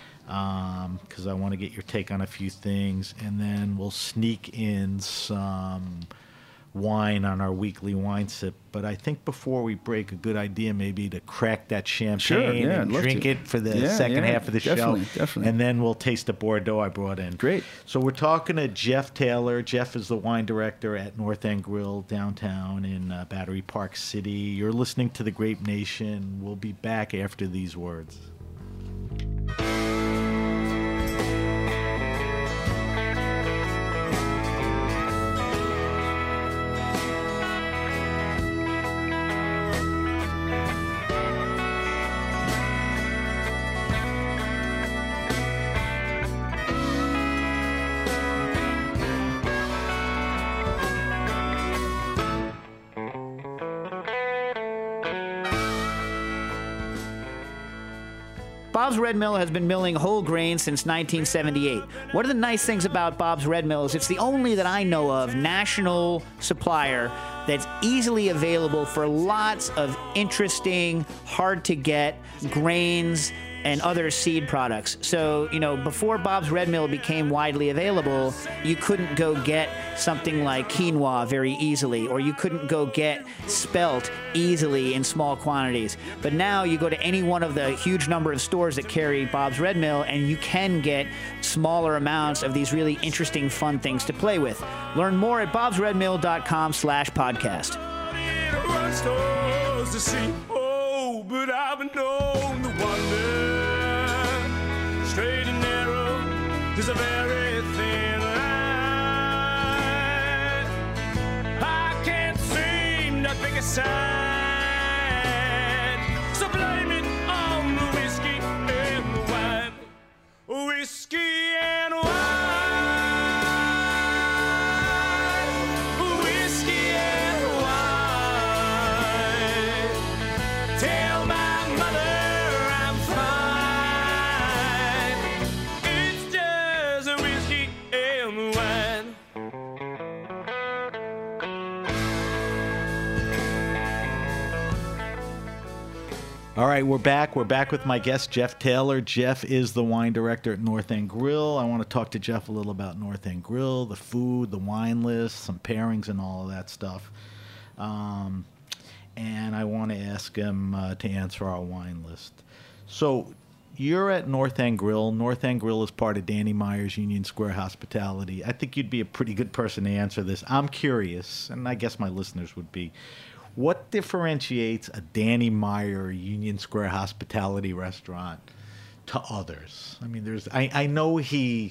because um, I want to get your take on a few things. And then we'll sneak in some wine on our weekly wine sip. But I think before we break, a good idea maybe to crack that champagne sure, yeah, and I'd love drink to. it for the yeah, second yeah, half of the definitely, show. Definitely. And then we'll taste the Bordeaux I brought in. Great. So we're talking to Jeff Taylor. Jeff is the wine director at North End Grill downtown in uh, Battery Park City. You're listening to The Grape Nation. We'll be back after these words. Bob's Red Mill has been milling whole grain since nineteen seventy-eight. One of the nice things about Bob's Red Mill is it's the only that I know of national supplier that's easily available for lots of interesting, hard-to-get grains and other seed products. So, you know, before Bob's Red Mill became widely available, you couldn't go get something like quinoa very easily, or you couldn't go get spelt easily in small quantities. But now you go to any one of the huge number of stores that carry Bob's Red Mill, and you can get smaller amounts of these really interesting, fun things to play with. Learn more at bobs red mill dot com slash podcast. Oh, but I've known the wonder There's a very thin line. I can't seem to pick a side. So blame it on the whiskey and the wine. Whiskey and wine. Whiskey and wine. Tell my mother I'm fine. It's just a whiskey and wine. All right, we're back. We're back with my guest, Jeff Taylor. Jeff is the wine director at North End Grill. I want to talk to Jeff a little about North End Grill, the food, the wine list, some pairings, and all of that stuff. Um, and I want to ask him uh, to answer our wine list. So you're at North End Grill. North End Grill is part of Danny Meyer's Union Square Hospitality. I think you'd be a pretty good person to answer this. I'm curious, and I guess my listeners would be. What differentiates a Danny Meyer Union Square Hospitality restaurant to others? I mean, there's I, I know he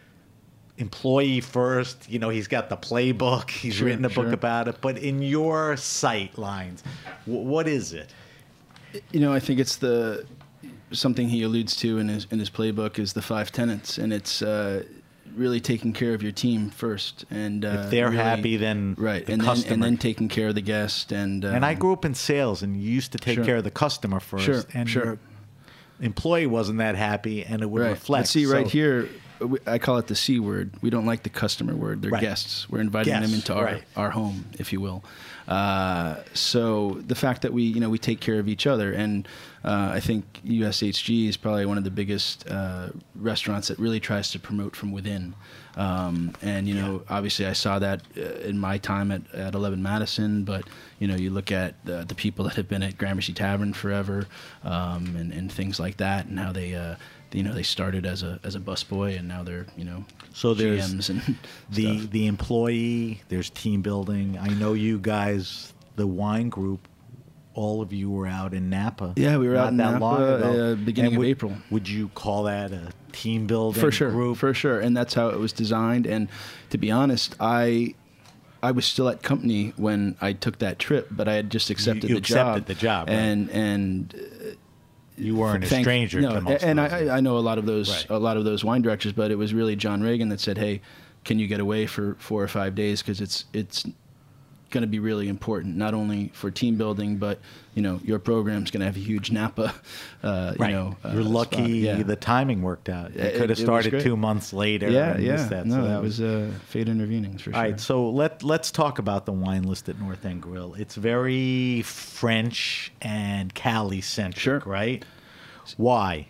employee first, you know, he's got the playbook, he's Sure, written a sure. book about it, but in your sight lines, w- what is it? You know, I think it's the something he alludes to in his in his playbook is the five tenets, and it's uh, really taking care of your team first, and uh, If they're really- happy, then right, the and then, customer. and then taking care of the guest, and um, And I grew up in sales, and you used to take Sure. care of the customer first, Sure, and sure. your employee wasn't that happy, and it would right. reflect. But see, right So- here, we- I call it the C word. We don't like the customer word. They're Right. guests. We're inviting them Guests, into our, right. our home, if you will. Uh, so the fact that we, you know, we take care of each other, and uh, I think U S H G is probably one of the biggest uh, restaurants that really tries to promote from within. Um, and you know, obviously, I saw that uh, in my time at, at eleven Madison. But you know, you look at uh, the people that have been at Gramercy Tavern forever, um, and, and things like that, and how they. Uh, you know, they started as a as a busboy, and now they're you know So there's G Ms and the stuff. the employee, there's team building. I know you guys, the wine group, all of you were out in Napa. Yeah, we were not out in that Napa, long ago. uh, beginning And of would- April. Would you call that a team building for sure, group? for sure, and that's how it was designed. And to be honest, I I was still at company when I took that trip, but I had just accepted you the job. accepted the job, right. and and. You weren't a Thank- stranger no, to most and of those. I, I know a lot of those Right. a lot of those wine directors, but it was really John Reagan that said, "Hey, can you get away for four or five days? Because it's it's going to be really important, not only for team building, but you know your program's going to have a huge Napa. Uh, Right. You know, uh, You're lucky spot. Yeah. the timing worked out. You It- could have it was started great. two months later. Yeah, and yeah. missed that. No, so that that was uh, fate intervening for sure. All right, so let let's talk about the wine list at North End Grill. It's very French and Cali centric, Sure. right? Why?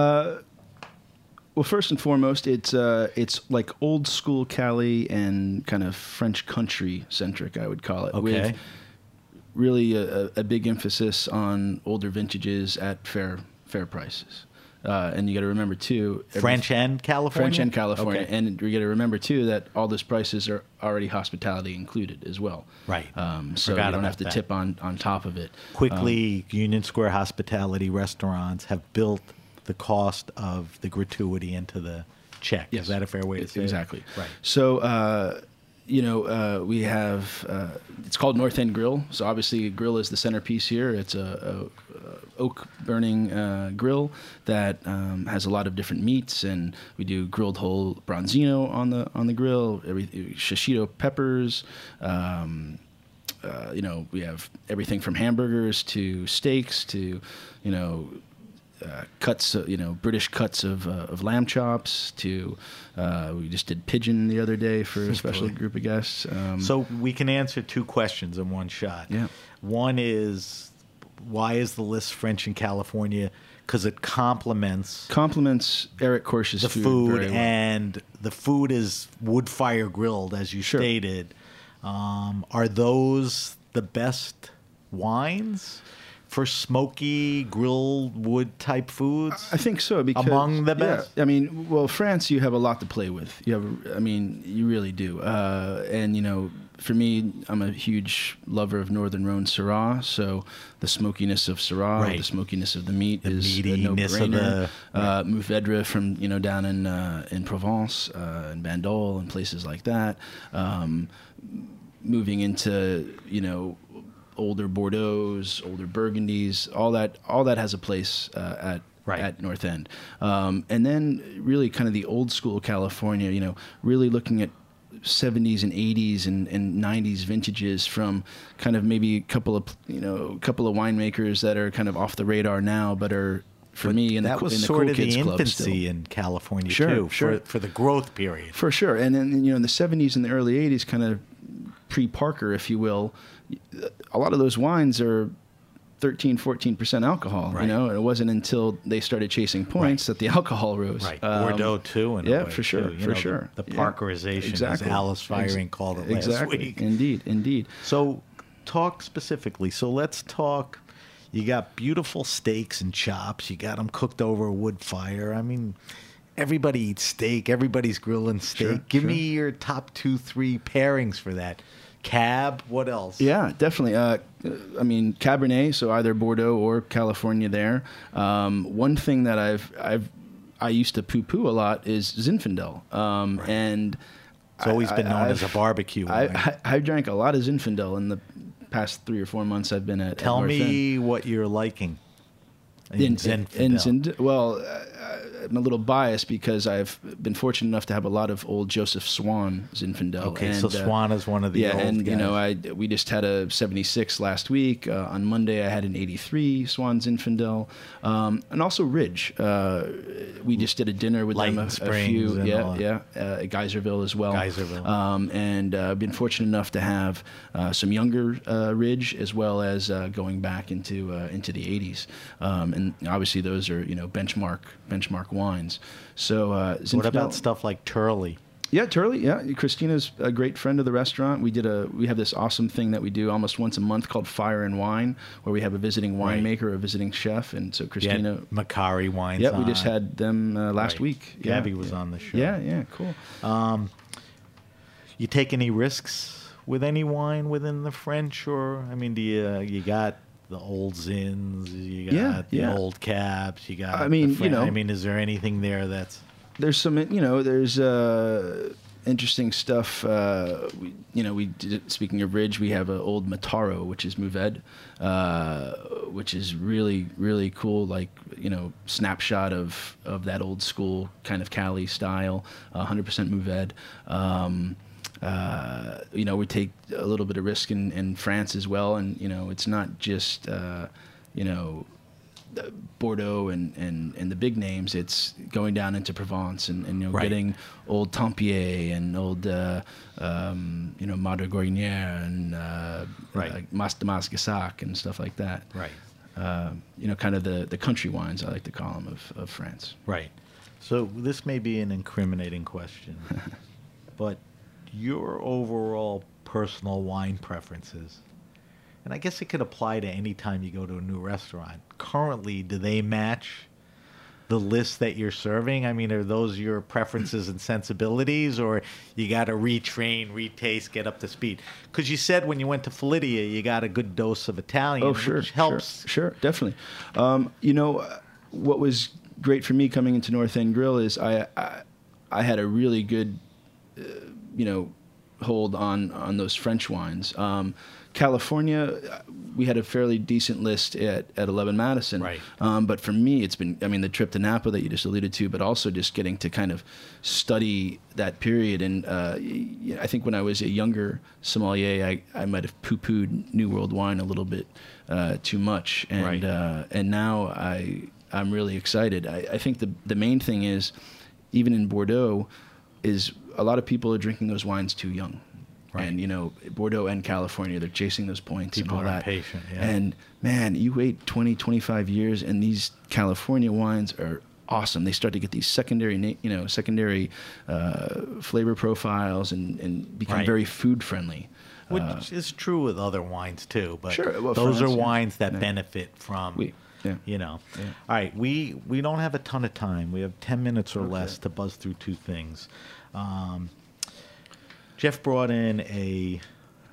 Well, first and foremost, it's uh, it's like old school Cali and kind of French country centric, I would call it. Okay. With really a, a big emphasis on older vintages at fair fair prices. Uh, and you got to remember too, every- French and California? French and California, Okay. and you got to remember too that all those prices are already hospitality included as well. Right. Um, so Forgot you don't about have to that. tip on on top of it. Quickly, Union Square hospitality restaurants have built the cost of the gratuity into the check. Yes. Is that a fair way to say Exactly. it? Right. So, uh, you know, uh, we have, uh, it's called North End Grill. So obviously grill is the centerpiece here. It's a, a, a oak burning uh, grill that um, has a lot of different meats, and we do grilled whole bronzino on the on the grill, every, shishito peppers, um, uh, you know, we have everything from hamburgers to steaks to, you know, uh, cuts, uh, you know, British cuts of uh, of lamb chops to, uh, we just did pigeon the other day for a special Boy. group of guests. Um, So we can answer two questions in one shot. Yeah. One is, why is the list French in California? Because it complements compliments Eric Korsch's the food, food, very well. and the food is wood fire grilled, as you Sure. stated. Um, are those the best wines for smoky grilled wood type foods? I think so. Because Among the yeah, best? I mean, well, France, you have a lot to play with. You have, I mean, you really do. Uh, and you know, for me, I'm a huge lover of Northern Rhone Syrah, so the smokiness of Syrah, Right. the smokiness of the meat The is a meatiness of no-brainer. the- uh, Mourvedre from you know down in uh, in Provence uh, and Bandol and places like that. Um, moving into you know older Bordeaux's, older Burgundies, all that all that has a place uh, at Right. at North End. Um, and then really kind of the old school California, you know, really looking at seventies and eighties and, and nineties vintages from kind of maybe a couple of, you know, a couple of winemakers that are kind of off the radar now, but are, for But me, in that the, was in the sort Cool of Kids the Club infancy still. in California Sure, too, sure. for for the growth period. For sure. And then, you know, in the seventies and the early eighties, kind of pre-Parker, if you will, a lot of those wines are thirteen, fourteen percent alcohol, Right. you know, and it wasn't until they started chasing points that the alcohol rose. Right, Um, Bordeaux too, in a yeah, way, for sure, too. You for know, sure. The, the Yeah. Parkerization, Exactly. as Alice Firing Ex- called it last exactly. week. Indeed, indeed. So, talk specifically. So let's talk. You got beautiful steaks and chops. You got them cooked over a wood fire. I mean, everybody eats steak. Everybody's grilling steak. Sure, Give sure. me your top two, three pairings for that. Cab. What else? Yeah, definitely. Uh, I mean, Cabernet, so either Bordeaux or California there. Um, one thing that I've I've I used to poo-poo a lot is Zinfandel, um, and It's always been known I- as a I've- barbecue I, wine. I, I've drank a lot of Zinfandel in the past three or four months I've been at. Tell at North me End. what you're liking. In, In, Zinfandel. in Zind- well, uh, I'm a little biased because I've been fortunate enough to have a lot of old Joseph Swan Zinfandel. Okay, so and, uh, Swan is one of the yeah, old and you know, guys. I we just had a seventy-six last week. Uh, on Monday, I had an eighty-three Swan Zinfandel, um, and also Ridge. Uh, we just did a dinner with them. Lighten A, a Springs few, and yeah, all that. yeah, uh, at Geyserville as well. Geyserville. Um, and uh, been fortunate enough to have uh, some younger uh, Ridge as well as uh, going back into uh, into the eighties, um, and obviously those are you know benchmark benchmark wines. So uh, What Zinfandel- about stuff like Turley? yeah, Turley. Yeah, Christina's a great friend of the restaurant. We did a we have this awesome thing that we do almost once a month called Fire and Wine, where we have a visiting Right. winemaker or a visiting chef, and so You Christina. had Macari wines. Yeah, we just on. had them uh, last Right. week. Yeah, Gabby was yeah. on the show. Yeah, yeah, cool. You take any risks with any wine within the French, or I mean, do you uh, you got the old Zins, you got Yeah, the yeah. old Cabs, you got. I the mean, you Fran- know- I mean, is there anything there that's There's some, you know, there's uh, interesting stuff. Uh, we, you know, we did, speaking of Ridge, we have an old Mataro, which is Mourvedre, uh, which is really, really cool. Like, you know, snapshot of of that old school kind of Cali style, uh, one hundred percent Mourvedre. Um, uh, you know, we take a little bit of risk in, in France as well, and you know, it's not just uh, you know. the Bordeaux and, and, and the big names, it's going down into Provence and, and you know Right. getting old Tempier and old uh, um, you know Madre Gorinier and uh, Right. like Mas de Masgasac and stuff like that. right? Uh, you know, kind of the, the country wines, I like to call them, of, of France. Right. So this may be an incriminating question, but your overall personal wine preferences, and I guess it could apply to any time you go to a new restaurant. Currently, do they match the list that you're serving? I mean, are those your preferences and sensibilities, or you got to retrain, retaste, get up to speed? Because you said when you went to Felidia, you got a good dose of Italian, Oh, sure, which helps. Sure, sure, definitely. Um, you know, uh, what was great for me coming into North End Grill is I I, I had a really good, uh, you know, hold on on those French wines. Um, California, we had a fairly decent list at, at eleven Madison. Right. Um, but for me, it's been, I mean, the trip to Napa that you just alluded to, but also just getting to kind of study that period. And uh, y- I think when I was a younger sommelier, I, I might have poo-pooed New World wine a little bit uh, too much. And, Right. uh, and now I, I'm really excited. I, I think the, the main thing is, even in Bordeaux, is a lot of people are drinking those wines too young. Right. And, you know, Bordeaux and California, they're chasing those points People and all are that. impatient, yeah. And, man, you wait twenty, twenty-five years, and these California wines are awesome. They start to get these secondary, na- you know, secondary uh, flavor profiles and, and become Right. very food-friendly. Which Uh, is true with other wines too, but Sure, well, those France, are yeah. wines that Yeah. benefit from, We- yeah. you know. Yeah. All right, we we don't have a ton of time. We have ten minutes or less to buzz through two things. Um, Jeff brought in a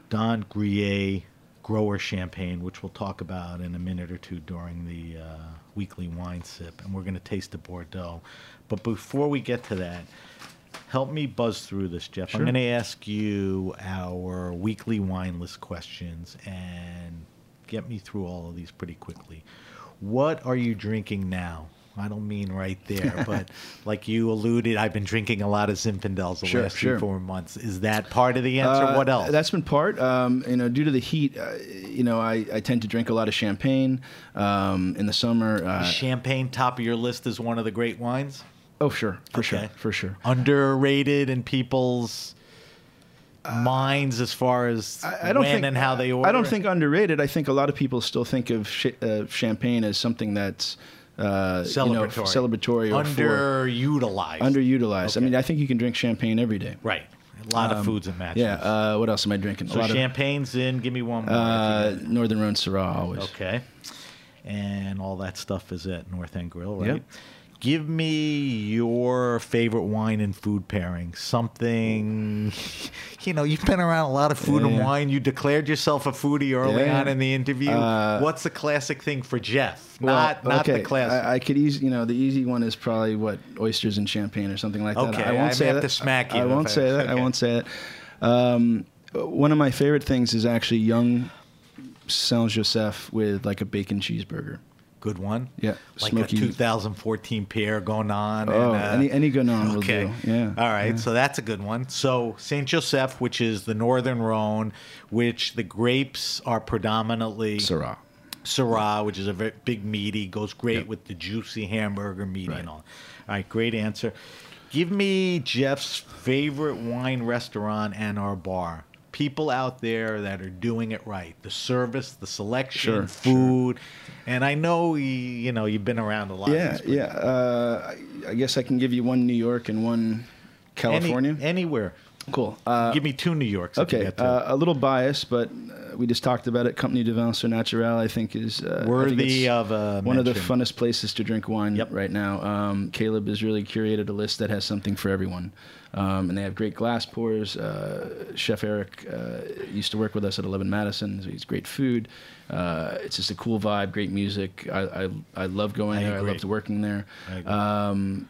Don Gruyere Grower Champagne, which we'll talk about in a minute or two during the uh, weekly wine sip, and we're going to taste the Bordeaux. But before we get to that, help me buzz through this, Jeff. Sure. I'm going to ask you our weekly wine list questions and get me through all of these pretty quickly. What are you drinking now? I don't mean right there, but like you alluded, I've been drinking a lot of Zinfandels the Sure, last sure. three, four months. Is that part of the answer? Uh, What else? That's been part. Um, you know, due to the heat, uh, you know, I, I tend to drink a lot of champagne um, in the summer. Uh, Champagne, top of your list, is one of the great wines? oh, sure, for Okay. sure, for sure. Underrated in people's minds as far as I, I don't when think and how they order? I don't think underrated. I think a lot of people still think of sh- uh, champagne as something that's uh, Celebratory. you know, celebratory or for Underutilized. underutilized. I Okay. mean, I think you can drink champagne every day. Right. A lot of Um, foods and matches. Yeah. Uh, what else am I drinking? so a lot champagne's in. Give me one more. of if uh, you got it. Northern Rhone Syrah always. Okay. And all that stuff is at North End Grill, right? Yep. Give me your favorite wine and food pairing. Something, you know, you've been around a lot of food Yeah, and yeah. wine. You declared yourself a foodie early Yeah. on in the interview. Uh, What's the classic thing for Jeff? Well, not not okay. the classic. I, I could easy, you know, the easy one is probably what oysters and champagne or something like that. Okay, I I won't may say have that. to smack you I if won't I- say that. I okay. won't say that. Um, one of my favorite things is actually young Saint Joseph with like a bacon cheeseburger. Good one. Yeah, Like smoky. a two thousand fourteen pair going on. Oh, and, uh, any any Gonon will Okay. do. Yeah. All right. yeah. So that's a good one. So Saint Joseph, which is the Northern Rhone, which the grapes are predominantly Syrah. Syrah, which is a very big meaty, goes great Yep. with the juicy hamburger meaty Right. and all. All right. Great answer. Give me Jeff's favorite wine restaurant and our bar. People out there that are doing it right. The service, the selection, Sure, food. And I know, you, you know, you've been around a lot. Yeah, yeah. Uh, I, I guess I can give you one New York and one California. Any, anywhere. cool. Uh, Give me two New Yorks. if you Okay, get to. uh, a little biased, but uh, we just talked about it. Compagnie de Vin Surnaturel, I think, is uh, I think Worthy it's of a one of the mention. funnest places to drink wine Yep. right now. Um, Caleb has really curated a list that has something for everyone, um, and they have great glass pours. Uh, Chef Eric uh, used to work with us at Eleven Madison. So he's great food. Uh, it's just a cool vibe, great music. I I, I love going I there. agree. I loved working there. I agree. Um,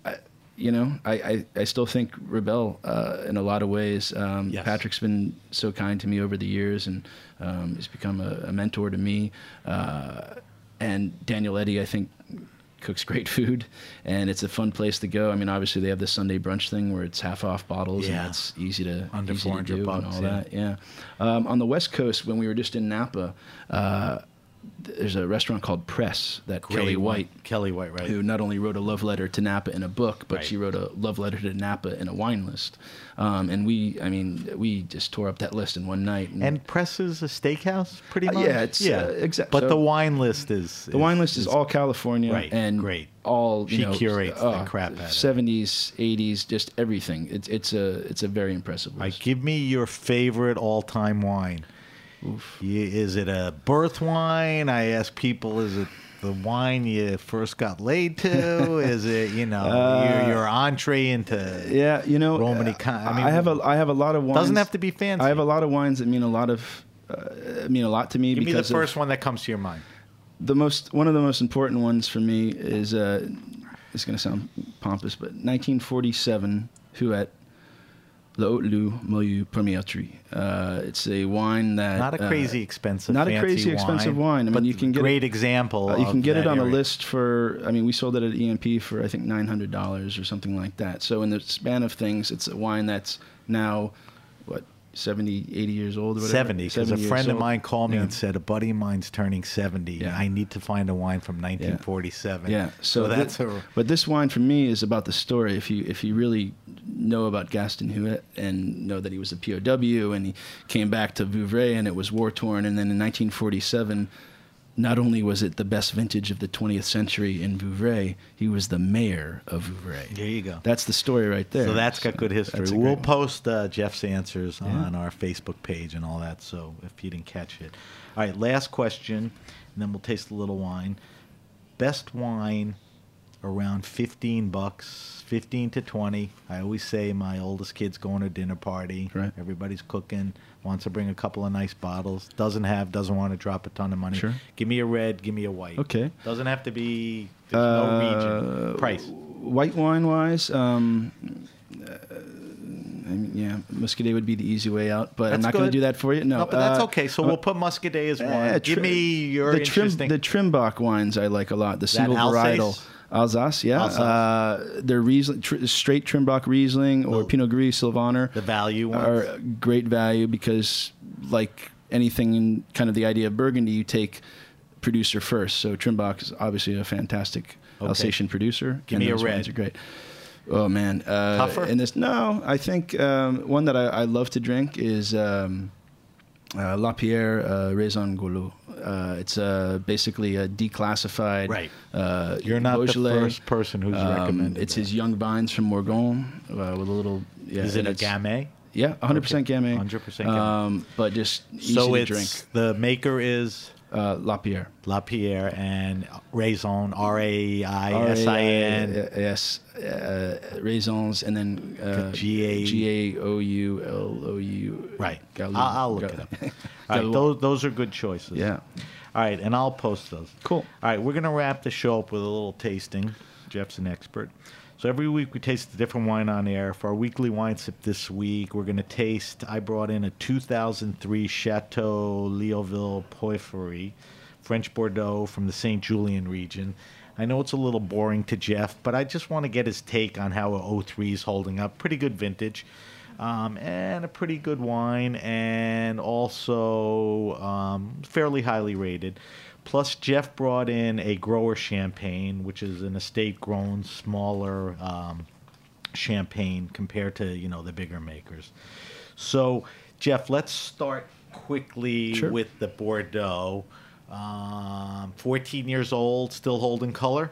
you know, I, I, I still think Rebel uh, in a lot of ways. Um, Yes. Patrick's been so kind to me over the years, and um, he's become a, a mentor to me. Uh, and Daniel Eddy, I think, cooks great food, and it's a fun place to go. I mean, obviously they have this Sunday brunch thing where it's half off bottles, Yeah. and it's easy to Under easy to four hundred do bucks, and all yeah. that. Yeah. Um, on the West Coast, when we were just in Napa. Uh, There's a restaurant called Press that Great Kelly one. White, Kelly White, right? who not only wrote a love letter to Napa in a book, but Right. she wrote a love letter to Napa in a wine list. Um, and we, I mean, we just tore up that list in one night. And Press is a steakhouse, pretty Uh, much. yeah, it's, uh, exact- But so- the wine list is the wine list is all California, Right, and great. all you She know, curates the uh, crap out of it. seventies, eighties, just everything. It's it's a it's a very impressive All right, list. give me your favorite all-time wine. You- Is it a birth wine? I ask people, is it the wine you first got laid to? Is it, you know, your, your entree into... Uh, Yeah, you know, Romany uh, Con- I I, mean, have a I have a lot of wines. Doesn't have to be fancy. I have a lot of wines that mean a lot of uh, mean a lot to me Give me the because first of one that comes to your mind. the most one of the most important ones for me is uh, it's going to sound pompous, but nineteen forty-seven Huet Le Haut-Loup Moyu Premier Tri. Uh, it's a wine that Not a uh, crazy expensive, not a fancy crazy expensive wine. I mean, but you can get great it, example. Uh, you can of get it that on a area. list for. I mean, we sold it at E M P for I think nine hundred dollars or something like that. So in the span of things, it's a wine that's now what seventy, eighty years old or whatever. seventy, because a seventy years friend of old. mine called me Yeah. and said a buddy of mine's turning seventy. Yeah. I need to find a wine from nineteen forty-seven. Yeah, so, so that's thi- a but this wine for me is about the story. If you if you really know about Gaston Huet and know that he was a P O W and he came back to Vouvray and it was war torn, and then in nineteen forty-seven, not only was it the best vintage of the twentieth century in Vouvray, he was the mayor of Vouvray. There you go. That's the story right there. So that's got good history. that's a We'll great one. post uh, Jeff's answers on our Facebook page and all that. So if you didn't catch it, all right. Last question, and then we'll taste a little wine. Best wine around fifteen bucks, fifteen to twenty. I always say my oldest kid's going to a dinner party. Right. Everybody's cooking, wants to bring a couple of nice bottles, doesn't have, doesn't want to drop a ton of money. Sure. Give me a red, give me a white. Okay. Doesn't have to be, there's Uh, no region. Price. White wine wise, um, uh, I mean, yeah, Muscadet would be the easy way out, but I'm That's not going to good. do that for you. No, No, but that's uh, okay. So uh, we'll put Muscadet as one. eh, Give Tri- me your the Trim, interesting. the Trimbach wines I like a lot. The single Alsace? varietal. Alsace, yeah. Alsace. Uh, they're Riesling, tr- straight Trimbach Riesling or The- Pinot Gris Sylvaner. the value ones. Are great value because, like anything in kind of the idea of Burgundy, you take producer first. So Trimbach is obviously a fantastic Okay. Alsatian producer. Give and me a those red. wines are great. Oh man, uh, Tougher? And this no, I think um, one that I, I love to drink is um, uh, Lapierre uh, Raison Golo. Uh, it's uh, basically a declassified. Right. Uh, You're not Beaujolais. the first person who's Um, recommended It's that. his young vines from Morgon uh, with a little. Yeah, Is it and a it's- Gamay? Yeah, one hundred percent Okay. Gamay. one hundred percent Gamay. Um, but just easy So to it's drink. the maker is Uh, Lapierre. Lapierre and Raison, R A I S I N. Yes, uh, raisins, and then uh, G A G A O U L O U. Right. Galou. I'll, I'll look Gal- it up. All right, Galou. those, those are good choices. Yeah. All right, and I'll post those. Cool. All right, we're going to wrap the show up with a little tasting. Jeff's an expert. So every week we taste a different wine on air. For our weekly wine sip this week, we're going to taste, I brought in a two thousand three Chateau Leoville Poifery, French Bordeaux from the Saint Julien region. I know it's a little boring to Jeff, but I just want to get his take on how a oh three is holding up. Pretty good vintage. Um, and a pretty good wine, and also um, fairly highly rated. Plus, Jeff brought in a grower champagne, which is an estate-grown, smaller um, champagne compared to, you know, the bigger makers. So, Jeff, let's start quickly Sure. with the Bordeaux. Um, fourteen years old, still holding color.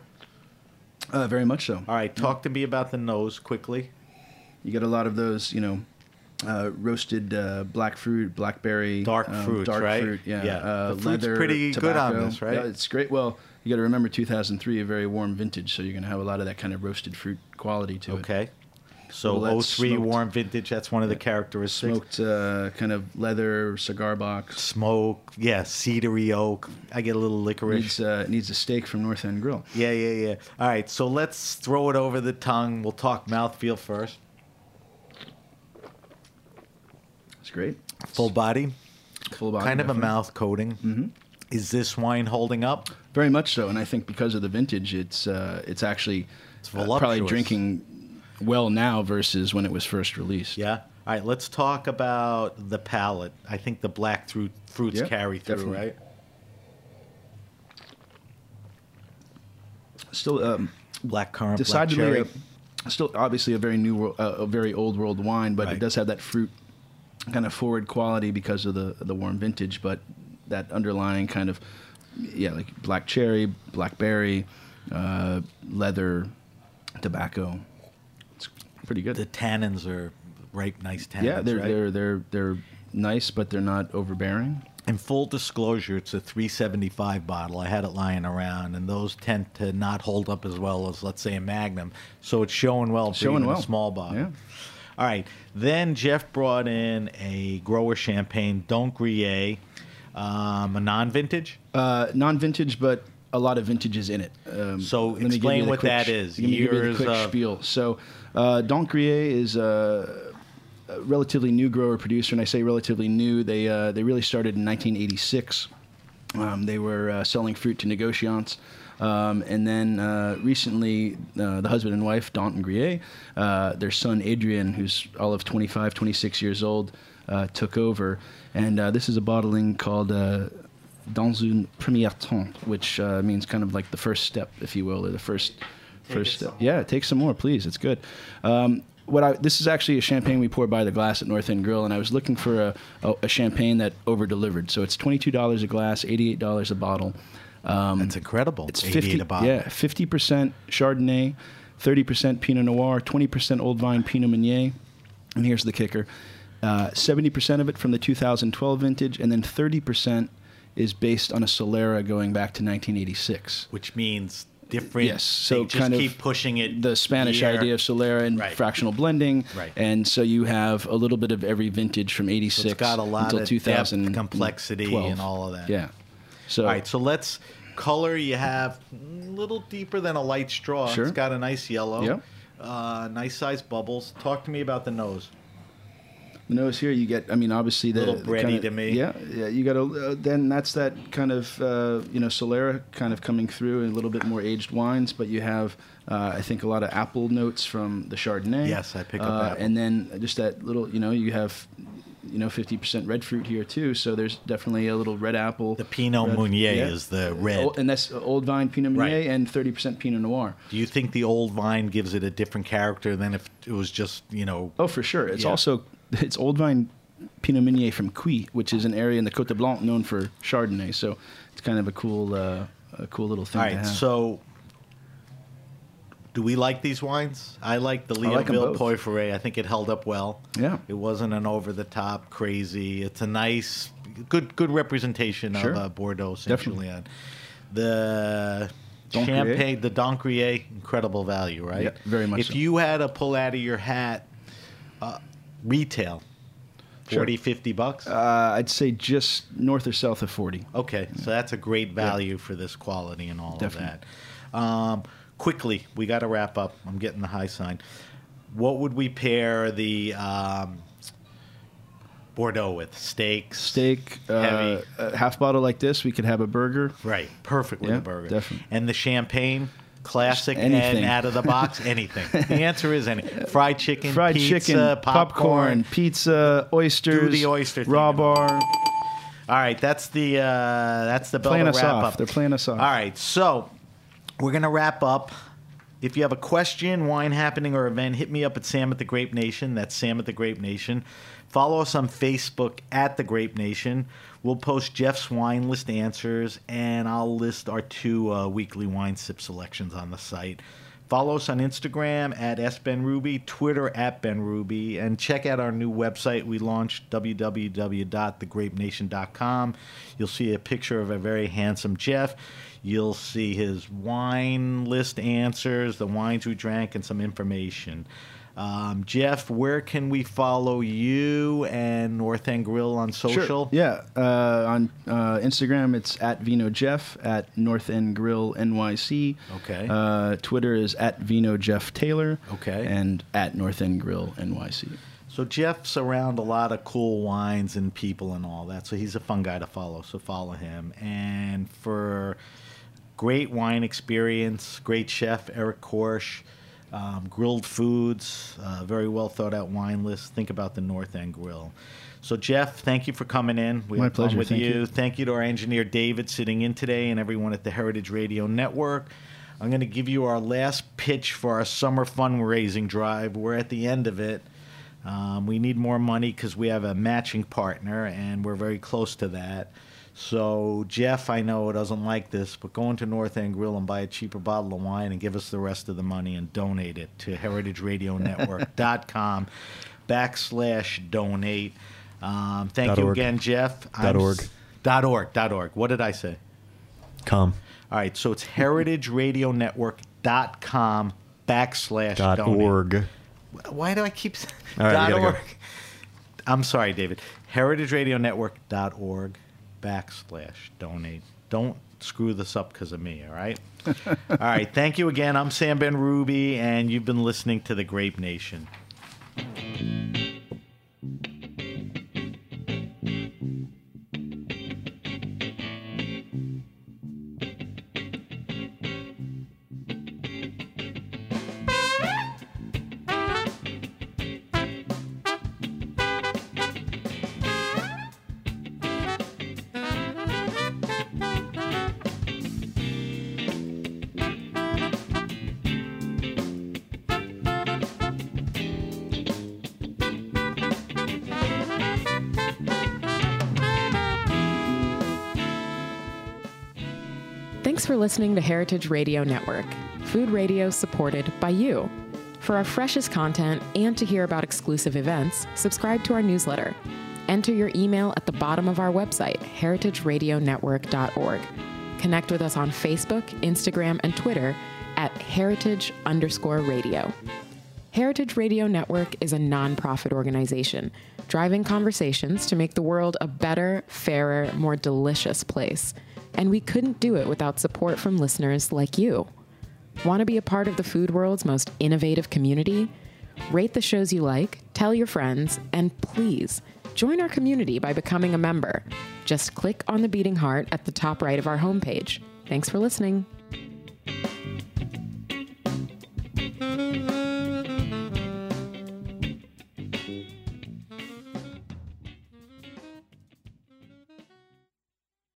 Uh, very much so. All right, talk to me about the nose quickly. You get a lot of those, you know, uh, roasted uh, black fruit, blackberry, Dark um, fruits, dark right? fruit, yeah. Yeah. Uh, The fruit's leather, pretty good on tobacco. this, right? Yeah, it's great. Well, you got to remember two thousand three, a very warm vintage, so you're going to have a lot of that kind of roasted fruit quality to it. Okay. So Well, oh that's three smoked. warm vintage, that's one of the characteristics. Smoked uh, kind of leather cigar box. Smoke, yeah, cedary oak. I get a little licorice. Needs uh, needs a steak from North End Grill. Yeah, yeah, yeah. All right, so let's throw it over the tongue. We'll talk mouthfeel first. It's great. Full body, Full body. kind of a definitely. mouth coating. Mm-hmm. Is this wine holding up? Very much so, and I think because of the vintage, it's uh, it's actually It's uh, probably voluptuous. drinking well now versus when it was first released. Yeah. All right, let's talk about the palate. I think the black fruit fruits Yeah, carry through, definitely. right? Still, um, Black currant, decidedly, black cherry. a, still obviously a very new, wor- uh, a very old world wine, but Right. it does have that fruit kind of forward quality because of the the warm vintage, but that underlying kind of yeah, like black cherry, blackberry, uh, leather, tobacco. It's pretty good. The tannins are ripe, nice tannins, yeah, they're right? they're they're they're nice, but they're not overbearing. In full disclosure, it's a three seventy-five bottle. I had it lying around, and those tend to not hold up as well as, let's say, a Magnum. So it's showing well, Showing being in well. a small bottle. Yeah. All right. Then Jeff brought in a grower champagne, Don Gruyere, um, a non-vintage. Uh, non-vintage, but a lot of vintages in it. Um, So let me give explain you the what quick that sh- is. Let me give you the Years quick of- spiel. So, uh, Don Gruyere is a, a relatively new grower producer, and I say relatively new. They uh, they really started in nineteen eighty-six. Um, they were uh, selling fruit to negociants. Um, and then uh, recently, uh, the husband and wife, Danton Gruyere, uh, their son Adrian, who's all of twenty-five, twenty-six years old, uh, took over. And uh, this is a bottling called uh, Dans une première temps, which uh, means kind of like the first step, if you will, or the first first step. Yeah, take some more, please. It's good. Um, what I this is actually a champagne we pour by the glass at North End Grill, and I was looking for a, a, a champagne that over delivered. So it's twenty-two dollars a glass, eighty-eight dollars a bottle. Um, That's incredible. It's eighty-eight fifty, a bottle. yeah, fifty percent Chardonnay, thirty percent Pinot Noir, twenty percent Old Vine Pinot Meunier, and here's the kicker: uh, seventy percent of it from the two thousand twelve vintage, and then thirty percent is based on a Solera going back to nineteen eighty-six. Which means different. Yes, so they just kind of keep pushing it. The Spanish year. idea of Solera and Right. fractional blending, Right. and so you have a little bit of every vintage from eighty-six So it's got a lot until of two thousand depth, complexity, and all of that. Yeah. So All right, so let's color. You have a little deeper than a light straw. Sure. It's got a nice yellow. Yep. Uh, nice sized bubbles. Talk to me about the nose. the nose here, you get. I mean, obviously the Little the bready kinda- to me. Yeah, yeah. You got a. Uh, then that's that kind of uh, you know Solera kind of coming through and a little bit more aged wines, but you have uh, I think a lot of apple notes from the Chardonnay. Yes, I pick up uh, apple. And then just that little, you know, you have. You know, fifty percent red fruit here too, so there's definitely a little red apple. The Pinot red- Meunier yeah. is the red. Oh, and that's old vine Pinot Meunier Right. and thirty percent Pinot Noir. Do you think the old vine gives it a different character than if it was just, you know? Oh, for sure. It's Yeah. also it's old vine Pinot Meunier from Cuy, which is an area in the Côte de Blanc known for Chardonnay. So it's kind of a cool, uh, a cool little thing All to right, have. so do we like these wines? I like the like 'em Leonville both. Poivre. I think it held up well. Yeah. It wasn't an over-the-top crazy. It's a nice, good good representation Sure. of uh, Bordeaux, Definitely. Saint-Julien. The Doncrier. Champagne, the Doncrier, incredible value, right? Yeah, very much If so. you had to pull out of your hat, uh, retail, Sure. forty, fifty bucks? uh, I'd say just north or south of forty. Okay, so that's a great value for this quality and all Definitely. of that. Um, quickly, we got to wrap up. I'm getting the high sign. What would we pair the um, Bordeaux with? Steaks? Steak, uh, Heavy. a half bottle like this, we could have a burger. Right, perfect with Yeah, a burger. definitely. And the champagne, classic Anything. and out of the box, anything. The answer is anything. Fried chicken, Fried pizza, chicken, popcorn. popcorn, pizza, oysters, Do the oyster thing. raw bar. All right, that's the uh, that's the bell Playing to us wrap off. up. They're playing us off. All right, so we're gonna wrap up. If you have a question, wine happening, or event, hit me up at Sam at the Grape Nation. That's Sam at the Grape Nation. Follow us on Facebook at the Grape Nation. We'll post Jeff's wine list answers, and I'll list our two uh, weekly wine sip selections on the site. Follow us on Instagram at S Ben Ruby, Twitter at Ben Ruby, and check out our new website we launched, w w w dot the grape nation dot com. You'll see a picture of a very handsome Jeff. You'll see his wine list answers, the wines we drank, and some information. Um, Jeff, where can we follow you and North End Grill on social? Sure. Yeah. Uh, on uh, Instagram, it's at Vino Jeff, at North End Grill N Y C. Okay. Uh, Twitter is at Vino Jeff Taylor. Okay. And at North End Grill N Y C. So Jeff's around a lot of cool wines and people and all that, so he's a fun guy to follow, so follow him. And for great wine experience, great chef Eric Korsch, um, grilled foods, uh, very well thought out wine list, think about the North End Grill. So Jeff, thank you for coming in. We My had fun pleasure. with Thank you. you. Thank you to our engineer David sitting in today and everyone at the Heritage Radio Network. I'm going to give you our last pitch for our summer fundraising drive. We're at the end of it. Um, we need more money because we have a matching partner, and we're very close to that. So Jeff, I know, doesn't like this, but go into North End Grill and buy a cheaper bottle of wine and give us the rest of the money and donate it to heritage radio network dot com backslash donate. Um, thank Dot you org. again, Jeff. Dot I'm org. s- Dot org. Dot org. What did I say? Com. All right, so it's heritage radio network dot com backslash Dot donate. org. Why do I keep saying All right, dot we gotta org? go. I'm sorry, David. heritage radio network dot org backslash donate. Don't screw this up because of me, all right? All right, thank you again. I'm Sam Ben Ruby, and you've been listening to The Grape Nation. Thanks for listening to Heritage Radio Network, food radio supported by you. For our freshest content and to hear about exclusive events, subscribe to our newsletter. Enter your email at the bottom of our website, heritage radio network dot org. connect with us on Facebook, Instagram, and Twitter at heritage underscore radio. Heritage Radio Network is a nonprofit organization driving conversations to make the world a better, fairer, more delicious place. And we couldn't do it without support from listeners like you. Want to be a part of the food world's most innovative community? Rate the shows you like, tell your friends, and please join our community by becoming a member. Just click on the beating heart at the top right of our homepage. Thanks for listening.